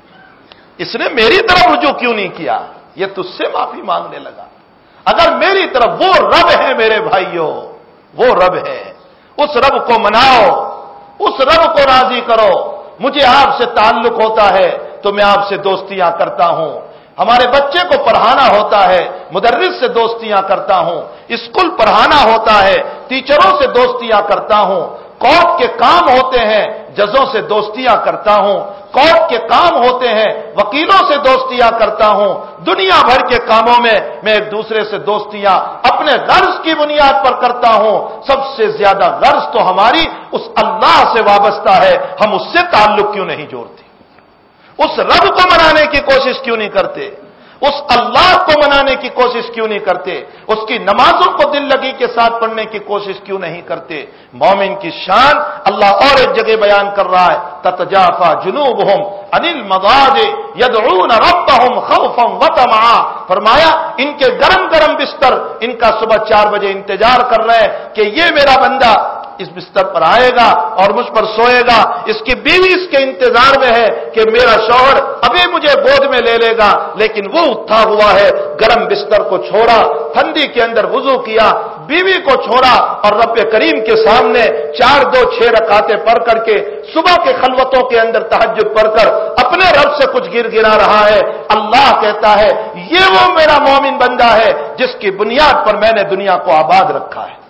اس نے میری طرف رجوع کیوں نہیں کیا، یہ تجھ سے معافی مانگنے لگا۔ اگر میری طرف، وہ رب ہے میرے بھائیوں، وہ رب ہے، اس رب کو مناؤ، اس رب کو راضی کرو۔ مجھے آپ سے تعلق ہوتا ہے تو میں آپ سے دوستیاں کرتا ہوں، ہمارے بچے کو پڑھانا ہوتا ہے، مدرس سے دوستیاں کرتا ہوں، اسکول پڑھانا ہوتا ہے، ٹیچروں سے دوستیاں کرتا ہوں، کورٹ کے کام ہوتے ہیں، ججوں سے دوستیاں کرتا ہوں، کورٹ کے کام ہوتے ہیں، وکیلوں سے دوستیاں کرتا ہوں، دنیا بھر کے کاموں میں میں ایک دوسرے سے دوستیاں اپنے غرض کی بنیاد پر کرتا ہوں۔ سب سے زیادہ غرض تو ہماری اس اللہ سے وابستہ ہے، ہم اس سے تعلق کیوں نہیں جوڑتے؟ اس رب کو منانے کی کوشش کیوں نہیں کرتے؟ اس اللہ کو منانے کی کوشش کیوں نہیں کرتے؟ اس کی نمازوں کو دل لگی کے ساتھ پڑھنے کی کوشش کیوں نہیں کرتے؟ مومن کی شان اللہ اور ایک جگہ بیان کر رہا ہے، تتجافا جنوبہم عن المضاجع یدعون ربہم خوفا وطمعا، فرمایا ان کے گرم گرم بستر ان کا صبح 4 بجے انتظار کر رہے ہیں کہ یہ میرا بندہ اس بستر پر آئے گا اور مجھ پر سوئے گا، اس کی بیوی اس کے انتظار میں ہے کہ میرا شوہر ابھی مجھے گود میں لے لے گا، لیکن وہ اٹھا ہوا ہے، گرم بستر کو چھوڑا، ٹھنڈی کے اندر وضو کیا، بیوی کو چھوڑا اور رب کریم کے سامنے 4-2-6 رکعتیں پڑھ کر کے صبح کے خلوتوں کے اندر تہجد پڑھ کر اپنے رب سے کچھ گر گرا رہا ہے۔ اللہ کہتا ہے یہ وہ میرا مومن بندہ ہے جس کی بنیاد پر میں نے دنیا کو آباد رکھا ہے۔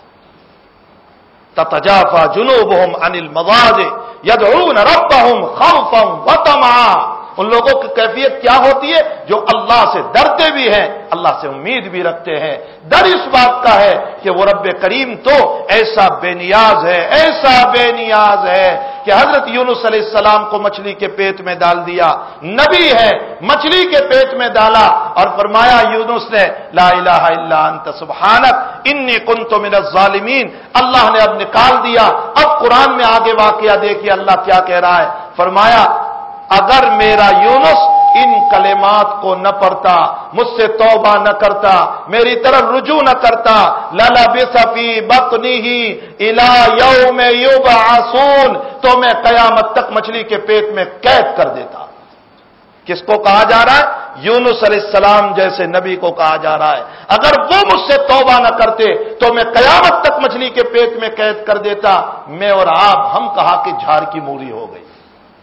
تتجافا جنوبہم عن المضاجع یدعون ربہم خوفا وطمعا، ان لوگوں کی کیفیت کیا ہوتی ہے؟ جو اللہ سے ڈرتے بھی ہیں، اللہ سے امید بھی رکھتے ہیں۔ ڈر اس بات کا ہے کہ وہ رب کریم تو ایسا بے نیاز ہے، ایسا بے نیاز ہے کہ حضرت یونس علیہ السلام کو مچھلی کے پیٹ میں ڈال دیا، نبی ہے، مچھلی کے پیٹ میں ڈالا اور فرمایا یونس نے لا الہ الا انت سبحانک انی کنت من الظالمین، اللہ نے اب نکال دیا۔ اب قرآن میں آگے واقعہ دیکھیے اللہ کیا کہہ رہا ہے، فرمایا اگر میرا یونس ان کلمات کو نہ پڑھتا، مجھ سے توبہ نہ کرتا، میری طرف رجوع نہ کرتا، لَلَبِثَ فِي بَطْنِهِ إِلَى يَوْمِ يُبْعَثُونَ، تو میں قیامت تک مچھلی کے پیٹ میں قید کر دیتا۔ کس کو کہا جا رہا ہے؟ یونس علیہ السلام جیسے نبی کو کہا جا رہا ہے اگر وہ مجھ سے توبہ نہ کرتے تو میں قیامت تک مچھلی کے پیٹ میں قید کر دیتا۔ میں اور آپ، ہم کہا کہ جھاڑ کی مولی ہو گئی،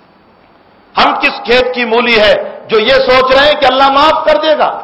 ہم کس کھیت کی مولی ہے جو یہ سوچ رہے ہیں کہ اللہ معاف کر دے گا؟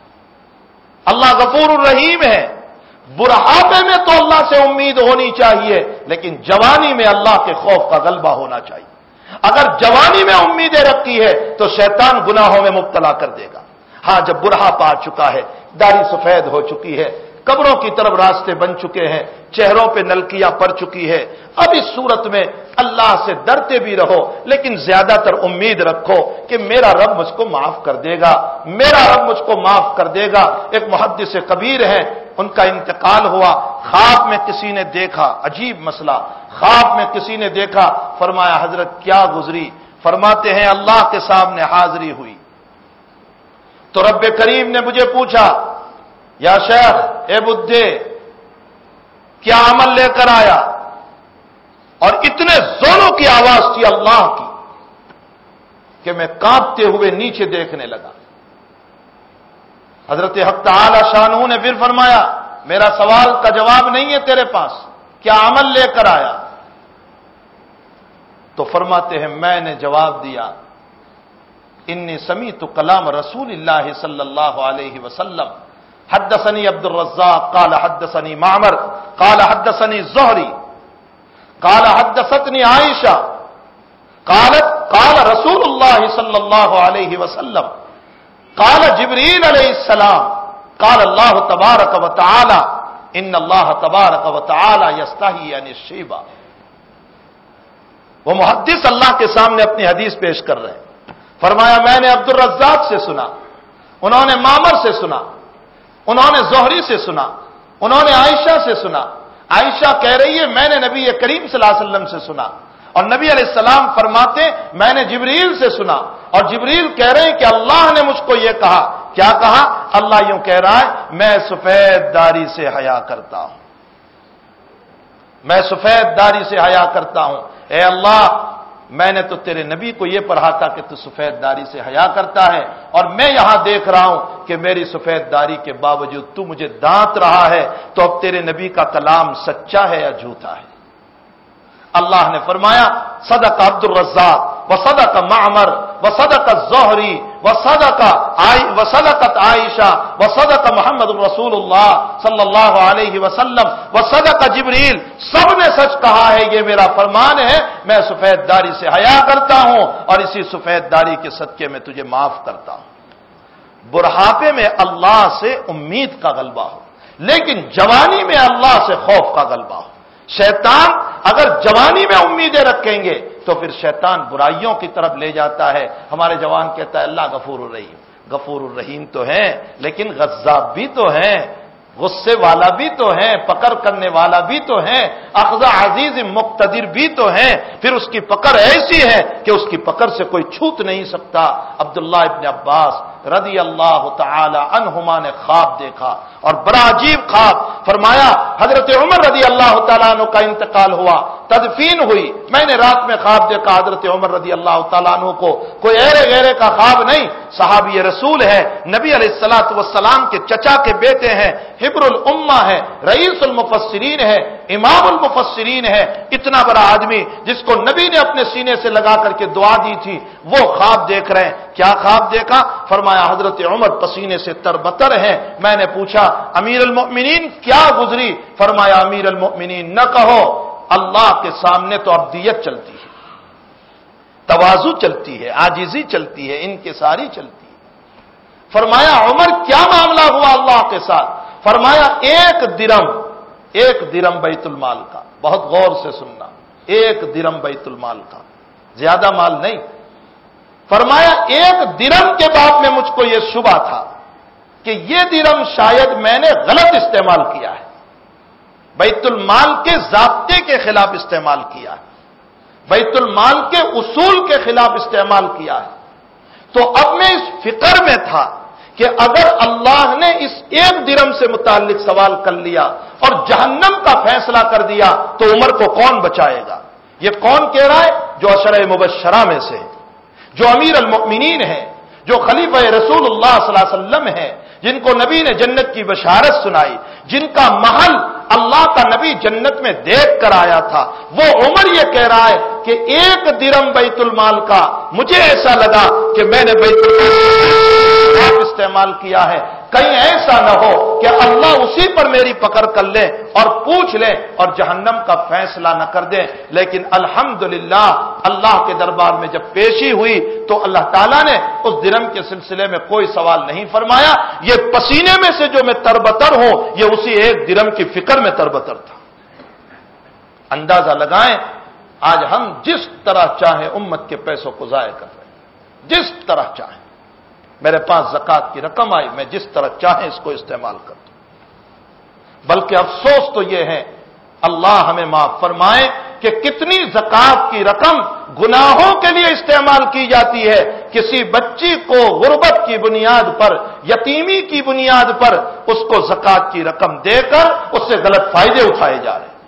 اللہ غفور الرحیم ہے۔ بڑھاپے میں تو اللہ سے امید ہونی چاہیے، لیکن جوانی میں اللہ کے خوف کا غلبہ ہونا چاہیے۔ اگر جوانی میں امیدیں رکھی ہے تو شیطان گناہوں میں مبتلا کر دے گا۔ ہاں جب بڑھاپا آ چکا ہے، داڑھی سفید ہو چکی ہے، قبروں کی طرف راستے بن چکے ہیں، چہروں پہ نلکیاں پڑ چکی ہے، اب اس صورت میں اللہ سے ڈرتے بھی رہو، لیکن زیادہ تر امید رکھو کہ میرا رب مجھ کو معاف کر دے گا، میرا رب مجھ کو معاف کر دے گا۔ ایک محدث کبیر ہیں، ان کا انتقال ہوا، خواب میں کسی نے دیکھا، عجیب مسئلہ، خواب میں کسی نے دیکھا، فرمایا حضرت کیا گزری؟ فرماتے ہیں اللہ کے سامنے حاضری ہوئی تو رب کریم نے مجھے پوچھا یا شیخ اے بدھے کیا عمل لے کر آیا؟ اور اتنے زوروں کی آواز تھی اللہ کی کہ میں کانپتے ہوئے نیچے دیکھنے لگا۔ حضرت حق تعالی شانہ نے پھر فرمایا میرا سوال کا جواب نہیں ہے تیرے پاس، کیا عمل لے کر آیا؟ تو فرماتے ہیں میں نے جواب دیا انی سمیت کلام رسول اللہ صلی اللہ علیہ وسلم حدثني عبد الرزاق قال حدثني معمر قال حدثني الزهري قال حدثتني عائشة قال رسول اللہ صلی اللہ علیہ وسلم قال جبریل علیہ السلام قال اللہ تبارک و تعالی ان اللہ تبارک و تعالی یستحی عن الشیبہ. وہ محدث اللہ کے سامنے اپنی حدیث پیش کر رہے ہیں. فرمایا میں نے عبد الرزاق سے سنا, انہوں نے معمر سے سنا, انہوں نے زہری سے سنا, انہوں نے عائشہ سے سنا. عائشہ کہہ رہی ہے میں نے نبی کریم صلی اللہ علیہ وسلم سے سنا, اور نبی علیہ السلام فرماتے میں نے جبریل سے سنا, اور جبریل کہہ رہے ہیں کہ اللہ نے مجھ کو یہ کہا. کیا کہا؟ اللہ یوں کہہ رہا ہے میں سفید داڑھی سے حیا کرتا ہوں, میں سفید داڑھی سے حیا کرتا ہوں. اے اللہ میں نے تو تیرے نبی کو یہ پڑھا تھا کہ تو سفید داڑھی سے حیا کرتا ہے, اور میں یہاں دیکھ رہا ہوں کہ میری سفید داڑھی کے باوجود تو مجھے ڈانٹ رہا ہے, تو اب تیرے نبی کا کلام سچا ہے یا جھوٹا ہے؟ اللہ نے فرمایا صدق عبد الرزاق وصدق معمر وصدق الزہری وصدقت عائشہ وصدق محمد رسول اللہ صلی اللہ علیہ وسلم وصدق جبریل. سب نے سچ کہا ہے, یہ میرا فرمان ہے, میں سفید داڑھی سے حیا کرتا ہوں اور اسی سفید داڑھی کے صدقے میں تجھے معاف کرتا ہوں. بڑھاپے میں اللہ سے امید کا غلبہ ہو, لیکن جوانی میں اللہ سے خوف کا غلبہ ہو. شیطان اگر جوانی میں امیدیں رکھیں گے تو پھر شیطان برائیوں کی طرف لے جاتا ہے. ہمارے جوان کہتا ہے اللہ غفور الرحیم. غفور الرحیم تو ہیں لیکن غضاب بھی تو ہیں, غصے والا بھی تو ہیں, پکڑ کرنے والا بھی تو ہیں, اخذ عزیز مقتدر بھی تو ہیں. پھر اس کی پکڑ ایسی ہے کہ اس کی پکڑ سے کوئی چھوٹ نہیں سکتا. عبداللہ ابن عباس رضی اللہ تعالی عنہما نے خواب دیکھا, اور بڑا عجیب خواب. فرمایا حضرت عمر رضی اللہ تعالیٰ عنہ کا انتقال ہوا, تدفین ہوئی. میں نے رات میں خواب دیکھا حضرت عمر رضی اللہ تعالیٰ عنہ کو, کوئی ایرے غیرے کا خواب نہیں, صحابی رسول ہے, نبی علیہ الصلوۃ والسلام کے چچا کے بیٹے ہیں, حبر الامہ ہے, رئیس المفسرین ہے, امام المفسرین ہے. اتنا بڑا آدمی جس کو نبی نے اپنے سینے سے لگا کر کے دعا دی تھی, وہ خواب دیکھ رہے ہیں. کیا خواب دیکھا؟ فرمایا حضرت عمر پسینے سے تربتر ہیں. میں نے پوچھا امیر المؤمنین کیا گزری؟ فرمایا امیر المؤمنین نہ کہو, اللہ کے سامنے تو عبدیت چلتی ہے, تواضع چلتی ہے, عاجزی چلتی ہے, انکساری چلتی ہے. فرمایا عمر کیا معاملہ ہوا اللہ کے ساتھ؟ فرمایا ایک درم بیت المال کا, بہت غور سے سننا, ایک درم بیت المال کا, زیادہ مال نہیں. فرمایا ایک درم کے بعد میں مجھ کو یہ شبہ تھا کہ یہ درم شاید میں نے غلط استعمال کیا ہے, بیت المال کے ضابطے کے خلاف استعمال کیا ہے, بیت المال کے اصول کے خلاف استعمال کیا ہے. تو اب میں اس فکر میں تھا کہ اگر اللہ نے اس ایک درم سے متعلق سوال کر لیا اور جہنم کا فیصلہ کر دیا تو عمر کو کون بچائے گا؟ یہ کون کہہ رہا ہے؟ جو عشرہ مبشرہ میں سے, جو امیر المؤمنین ہیں, جو خلیفہ رسول اللہ صلی اللہ علیہ وسلم ہیں, جن کو نبی نے جنت کی بشارت سنائی, جن کا محل اللہ کا نبی جنت میں دیکھ کر آیا تھا. وہ عمر یہ کہہ رہا ہے کہ ایک درم بیت المال کا مجھے ایسا لگا کہ میں نے بیت المال استعمال کیا ہے, کہیں ایسا نہ ہو کہ اللہ اسی پر میری پکڑ کر لے اور پوچھ لے اور جہنم کا فیصلہ نہ کر دے. لیکن الحمدللہ اللہ کے دربار میں جب پیشی ہوئی تو اللہ تعالیٰ نے اس درم کے سلسلے میں کوئی سوال نہیں فرمایا. یہ پسینے میں سے جو میں تربتر ہوں یہ اسی ایک درم کی فکر میں تربتر تھا. اندازہ لگائیں آج ہم جس طرح چاہیں امت کے پیسوں کو ضائع کر رہے ہیں, جس طرح چاہیں. میرے پاس زکات کی رقم آئی, میں جس طرح چاہیں اس کو استعمال کر دوں. بلکہ افسوس تو یہ ہے, اللہ ہمیں معاف فرمائے, کہ کتنی زکات کی رقم گناہوں کے لیے استعمال کی جاتی ہے. کسی بچی کو غربت کی بنیاد پر, یتیمی کی بنیاد پر اس کو زکات کی رقم دے کر اس سے غلط فائدے اٹھائے جا رہے ہیں.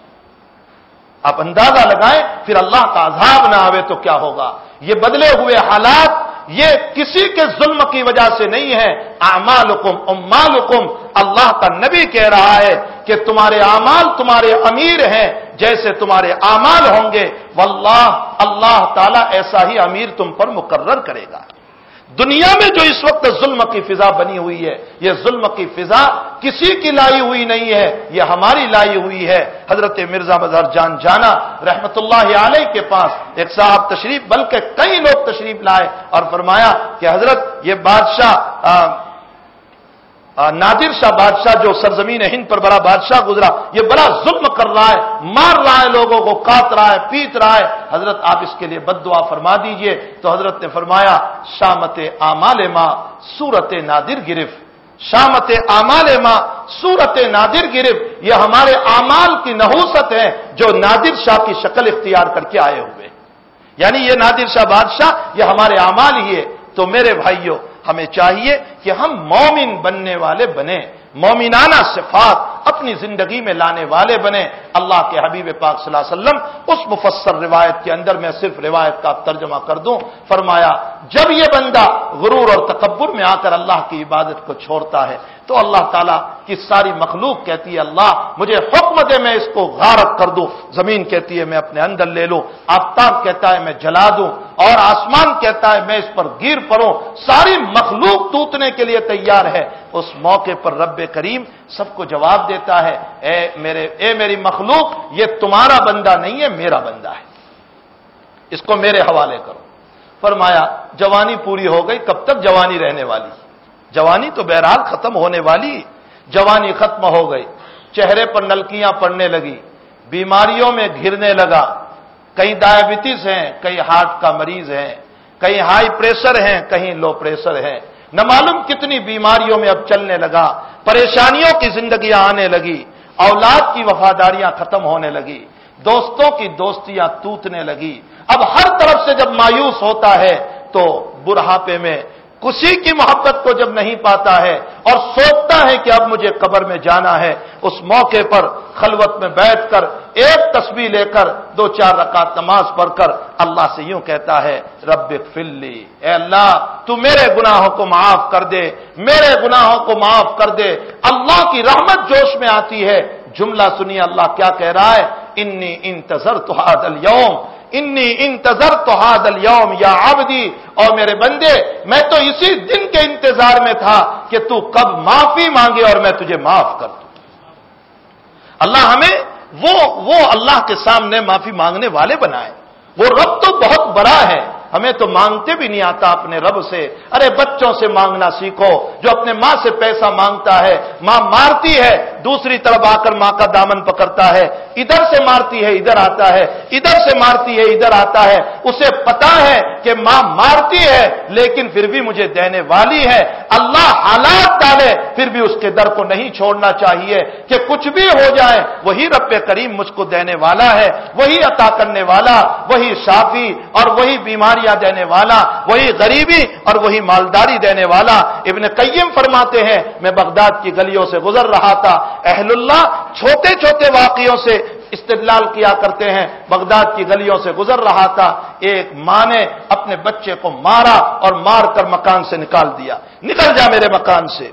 آپ اندازہ لگائیں پھر اللہ کا عذاب نہ آوے تو کیا ہوگا. یہ بدلے ہوئے حالات یہ کسی کے ظلم کی وجہ سے نہیں ہے. اعمالکم امالکم, اللہ کا نبی کہہ رہا ہے کہ تمہارے اعمال تمہارے امیر ہیں جیسے تمہارے اعمال ہوں گے, واللہ اللہ تعالیٰ ایسا ہی امیر تم پر مقرر کرے گا. دنیا میں جو اس وقت ظلم کی فضا بنی ہوئی ہے، یہ ظلم کی فضا کسی کی لائی ہوئی نہیں ہے، یہ ہماری لائی ہوئی ہے۔ حضرت مرزا مظہر جان جانا رحمت اللہ علیہ کے پاس ایک صاحب تشریف، بلکہ کئی لوگ تشریف لائے اور فرمایا کہ حضرت یہ بادشاہ نادر شاہ بادشاہ جو سرزمین ہند پر بڑا بادشاہ گزرا، یہ بڑا ظلم کر رہا ہے، مار رہا ہے، لوگوں کو کاٹ رہا ہے، پیٹ رہا ہے، حضرت آپ اس کے لیے بد دعا فرما دیجئے۔ تو حضرت نے فرمایا شامت اعمال ما صورت نادر گرفت، شامت اعمال ما صورت نادر گرفت، یہ ہمارے اعمال کی نحوست ہے جو نادر شاہ کی شکل اختیار کر کے آئے ہوئے، یعنی یہ نادر شاہ بادشاہ یہ ہمارے اعمال ہی ہے۔ تو میرے بھائیوں، ہمیں چاہیے کہ ہم مومن بننے والے بنیں، مومنانہ صفات اپنی زندگی میں لانے والے بنیں۔ اللہ کے حبیب پاک صلی اللہ علیہ وسلم اس مفسر روایت کے اندر میں صرف روایت کا ترجمہ کر دوں، فرمایا جب یہ بندہ غرور اور تکبر میں آ کر اللہ کی عبادت کو چھوڑتا ہے تو اللہ تعالیٰ کی ساری مخلوق کہتی ہے اللہ مجھے حکم دے میں اس کو غارت کر دوں، زمین کہتی ہے میں اپنے اندر لے لوں، آفتاب کہتا ہے میں جلا دوں، اور آسمان کہتا ہے میں اس پر گر پڑوں، ساری مخلوق ٹوٹنے کے لیے تیار ہے۔ اس موقع پر رب کریم سب کو جواب دیتا ہے اے میری مخلوق یہ تمہارا بندہ نہیں ہے، میرا بندہ ہے، اس کو میرے حوالے کرو۔ فرمایا جوانی پوری ہو گئی، کب تک جوانی رہنے والی؟ جوانی تو بہرحال ختم ہونے والی، جوانی ختم ہو گئی، چہرے پر نلکیاں پڑنے لگی، بیماریوں میں گھرنے لگا، کہیں ڈائبٹیز ہیں، کہیں ہارٹ کا مریض ہے، کہیں ہائی پریشر ہیں، کہیں لو پریشر ہے، نہ معلوم کتنی بیماریوں میں اب چلنے لگا، پریشانیوں کی زندگیاں آنے لگی، اولاد کی وفاداریاں ختم ہونے لگی، دوستوں کی دوستیاں ٹوٹنے لگی۔ اب ہر طرف سے جب مایوس ہوتا ہے تو بڑھاپے میں کسی کی محبت کو جب نہیں پاتا ہے اور سوچتا ہے کہ اب مجھے قبر میں جانا ہے، اس موقع پر خلوت میں بیٹھ کر ایک تسبیح لے کر 2-4 رکعت نماز پڑھ کر اللہ سے یوں کہتا ہے رب اغفر لی، اے اللہ تو میرے گناہوں کو معاف کر دے، میرے گناہوں کو معاف کر دے۔ اللہ کی رحمت جوش میں آتی ہے۔ جملہ سنیے اللہ کیا کہہ رہا ہے، انی انتظرت ھذا اليوم، انی انتظرت ھذا اليوم یا عبدی، اور میرے بندے میں تو اسی دن کے انتظار میں تھا کہ تو کب معافی مانگے اور میں تجھے معاف کر دوں۔ اللہ ہمیں وہ اللہ کے سامنے معافی مانگنے والے بنائے۔ وہ رب تو بہت بڑا ہے، ہمیں تو مانگتے بھی نہیں آتا اپنے رب سے۔ ارے بچوں سے مانگنا سیکھو، جو اپنے ماں سے پیسہ مانگتا ہے ماں مارتی ہے، دوسری طرف آ کر ماں کا دامن پکڑتا ہے، ادھر سے مارتی ہے ادھر آتا ہے، ادھر سے مارتی ہے ادھر آتا ہے، اسے پتا ہے کہ ماں مارتی ہے لیکن پھر بھی مجھے دینے والی ہے۔ اللہ حالات ڈالے پھر بھی اس کے در کو نہیں چھوڑنا چاہیے کہ کچھ بھی ہو جائے وہی رب کریم مجھ کو دینے والا ہے، وہی عطا کرنے والا، وہی شافی اور وہی بیماریاں دینے والا، وہی غریبی اور وہی مالداری دینے والا۔ ابن قیم فرماتے ہیں میں بغداد کی گلیوں سے گزر رہا تھا، اہل اللہ چھوٹے چھوٹے واقعوں سے استدلال کیا کرتے ہیں، بغداد کی گلیوں سے گزر رہا تھا، ایک ماں نے اپنے بچے کو مارا اور مار کر مکان سے نکال دیا، نکل جا میرے مکان سے،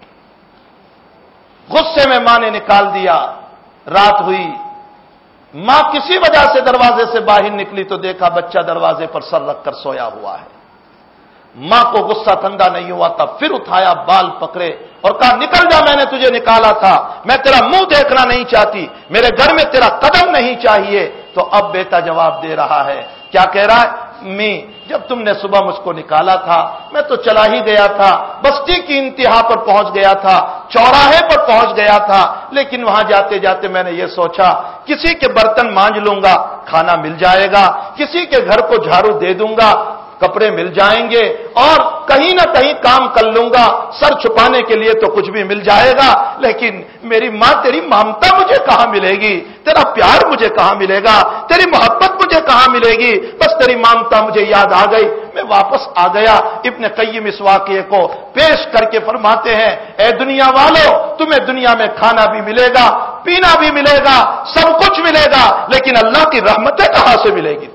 غصے میں ماں نے نکال دیا۔ رات ہوئی، ماں کسی وجہ سے دروازے سے باہر نکلی تو دیکھا بچہ دروازے پر سر رکھ کر سویا ہوا ہے۔ ماں کو غصہ ٹھنڈا نہیں ہوا تھا، پھر اٹھایا، بال پکڑے اور کہا نکل جا، میں نے تجھے نکالا تھا، میں تیرا منہ دیکھنا نہیں چاہتی، میرے گھر میں تیرا قدم نہیں چاہیے۔ تو اب بیٹا جواب دے رہا ہے، کیا کہہ رہا ہے، امی جب تم نے صبح مجھ کو نکالا تھا میں تو چلا ہی گیا تھا، بستی کی انتہا پر پہنچ گیا تھا، چوراہے پر پہنچ گیا تھا، لیکن وہاں جاتے جاتے میں نے یہ سوچا کسی کے برتن مانج لوں گا کھانا مل جائے گا، کسی کے گھر کو جھاڑو دے دوں گا کپڑے مل جائیں گے، اور کہیں نہ کہیں کام کر لوں گا، سر چھپانے کے لیے تو کچھ بھی مل جائے گا، لیکن میری ماں تیری ممتا مجھے کہاں ملے گی، تیرا پیار مجھے کہاں ملے گا، تیری محبت مجھے کہاں ملے گی، بس تیری ممتا مجھے یاد آ گئی، میں واپس آ گیا۔ ابن قیم اس واقعے کو پیش کر کے فرماتے ہیں اے دنیا والو، تمہیں دنیا میں کھانا بھی ملے گا، پینا بھی ملے گا، سب کچھ ملے گا، لیکن اللہ کی رحمتیں کہاں سے ملے گی؟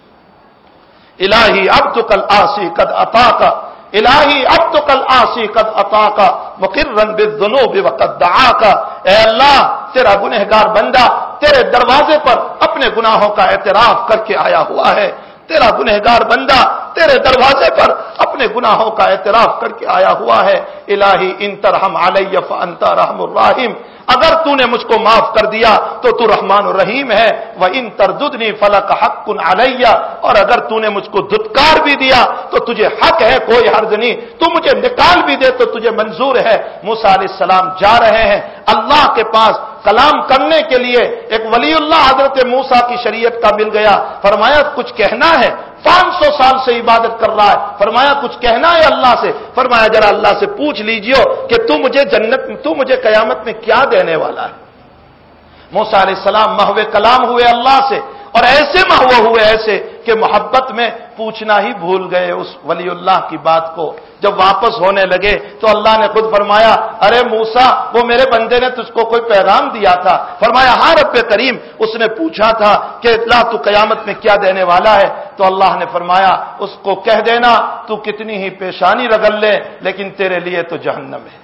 الہی عبدک العاصی قد عطاک، الہی عبدک العاصی قد عطاک مقرا بالذنوب وقد دعاک، اے اللہ تیرا گنہگار بندہ تیرے دروازے پر اپنے گناہوں کا اعتراف کر کے آیا ہوا ہے، تیرا گنہگار بندہ تیرے دروازے پر اپنے گناہوں کا اعتراف کر کے آیا ہوا ہے۔ الہی ان ترحم علی فانت ارحم الراحم، اگر تو نے مجھ کو معاف کر دیا تو تو رحمان الرحیم ہے۔ وَإِن تَرْدُدْنِي فَلَكَ حَقٌّ عَلَيَّ، اور اگر تو نے مجھ کو دھتکار بھی دیا تو تجھے حق ہے، کوئی حرج نہیں، تو مجھے نکال بھی دے تو تجھے منظور ہے۔ موسیٰ علیہ السلام جا رہے ہیں اللہ کے پاس کلام کرنے کے لیے، ایک ولی اللہ حضرت موسیٰ کی شریعت کا مل گیا، فرمایا کچھ کہنا ہے، 500 سال سے عبادت کر رہا ہے، فرمایا کچھ کہنا ہے اللہ سے، فرمایا ذرا اللہ سے پوچھ لیجیے کہ تو مجھے قیامت میں کیا دینے والا ہے۔ موسیٰ علیہ السلام محو کلام ہوئے اللہ سے، اور ایسے محو ہوئے ایسے کہ محبت میں پوچھنا ہی بھول گئے اس ولی اللہ کی بات کو۔ جب واپس ہونے لگے تو اللہ نے خود فرمایا، ارے موسیٰ وہ میرے بندے نے تجھ کو کوئی پیغام دیا تھا؟ فرمایا ہاں رب کریم، اس نے پوچھا تھا کہ اللہ تو قیامت میں کیا دینے والا ہے؟ تو اللہ نے فرمایا اس کو کہہ دینا تو کتنی ہی پیشانی رگل لے لیکن تیرے لیے تو جہنم ہے۔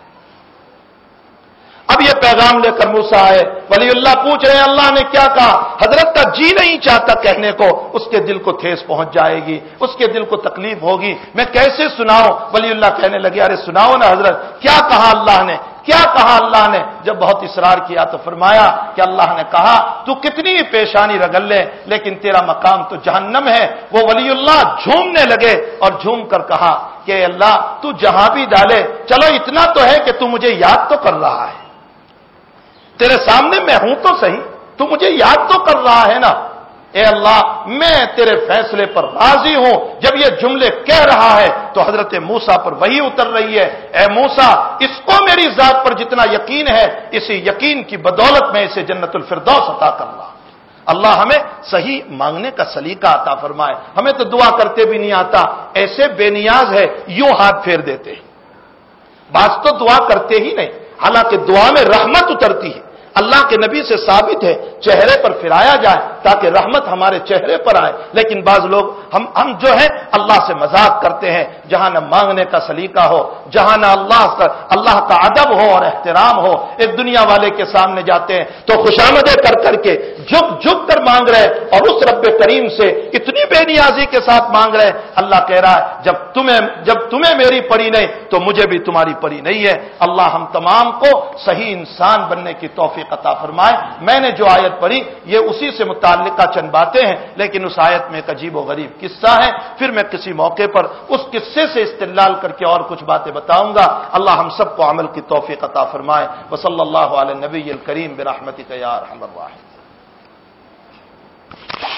اب یہ پیغام لے کر موسیٰ آئے، ولی اللہ پوچھ رہے ہیں اللہ نے کیا کہا؟ حضرت کا جی نہیں چاہتا کہنے کو، اس کے دل کو ٹھیس پہنچ جائے گی، اس کے دل کو تکلیف ہوگی، میں کیسے سناؤں؟ ولی اللہ کہنے لگے ارے سناؤ نا حضرت، کیا کہا اللہ نے؟ کیا کہا اللہ نے؟ جب بہت اصرار کیا تو فرمایا کہ اللہ نے کہا تو کتنی پیشانی رگل لے لیکن تیرا مقام تو جہنم ہے۔ وہ ولی اللہ جھومنے لگے اور جھوم کر کہا کہ اللہ تو جہاں بھی ڈالے، چلو اتنا تو ہے کہ تو مجھے یاد تو کر رہا ہے، تیرے سامنے میں ہوں تو صحیح، تو مجھے یاد تو کر رہا ہے نا۔ اے اللہ میں تیرے فیصلے پر راضی ہوں۔ جب یہ جملے کہہ رہا ہے تو حضرت موسیٰ پر وحی اتر رہی ہے، اے موسیٰ اس کو میری ذات پر جتنا یقین ہے اسی یقین کی بدولت میں اسے جنت الفردوس عطا کر رہا۔ اللہ ہمیں صحیح مانگنے کا سلیقہ عطا فرمائے۔ ہمیں تو دعا کرتے بھی نہیں آتا، ایسے بے نیاز ہے یوں ہاتھ پھیر دیتے، بعض تو دعا کرتے ہی نہیں، حالانکہ دعا میں رحمت اترتی ہے۔ اللہ کے نبی سے ثابت ہے چہرے پر پھرایا جائے تاکہ رحمت ہمارے چہرے پر آئے، لیکن بعض لوگ ہم جو ہے اللہ سے مذاق کرتے ہیں، جہاں نہ مانگنے کا سلیقہ ہو، جہاں نہ اللہ کا ادب ہو اور احترام ہو۔ ایک دنیا والے کے سامنے جاتے ہیں تو خوشامدیں کر کر کے جھک کر مانگ رہے اور اس رب کریم سے اتنی بے نیازی کے ساتھ مانگ رہے۔ اللہ کہہ رہا ہے جب تمہیں میری پڑی نہیں تو مجھے بھی تمہاری پڑی نہیں ہے۔ اللہ ہم تمام کو صحیح انسان بننے کی توفیق عطا فرمائے۔ میں نے جو آیت پڑھی یہ اسی سے متعلقہ چند باتیں ہیں، لیکن اس آیت میں ایک عجیب و غریب قصہ ہے، پھر میں کسی موقع پر اس قصے سے استدلال کر کے اور کچھ باتیں بتاؤں گا۔ اللہ ہم سب کو عمل کی توفیق عطا فرمائے۔ وصلی اللہ علی النبی الکریم برحمتک یا ارحم الراحمین۔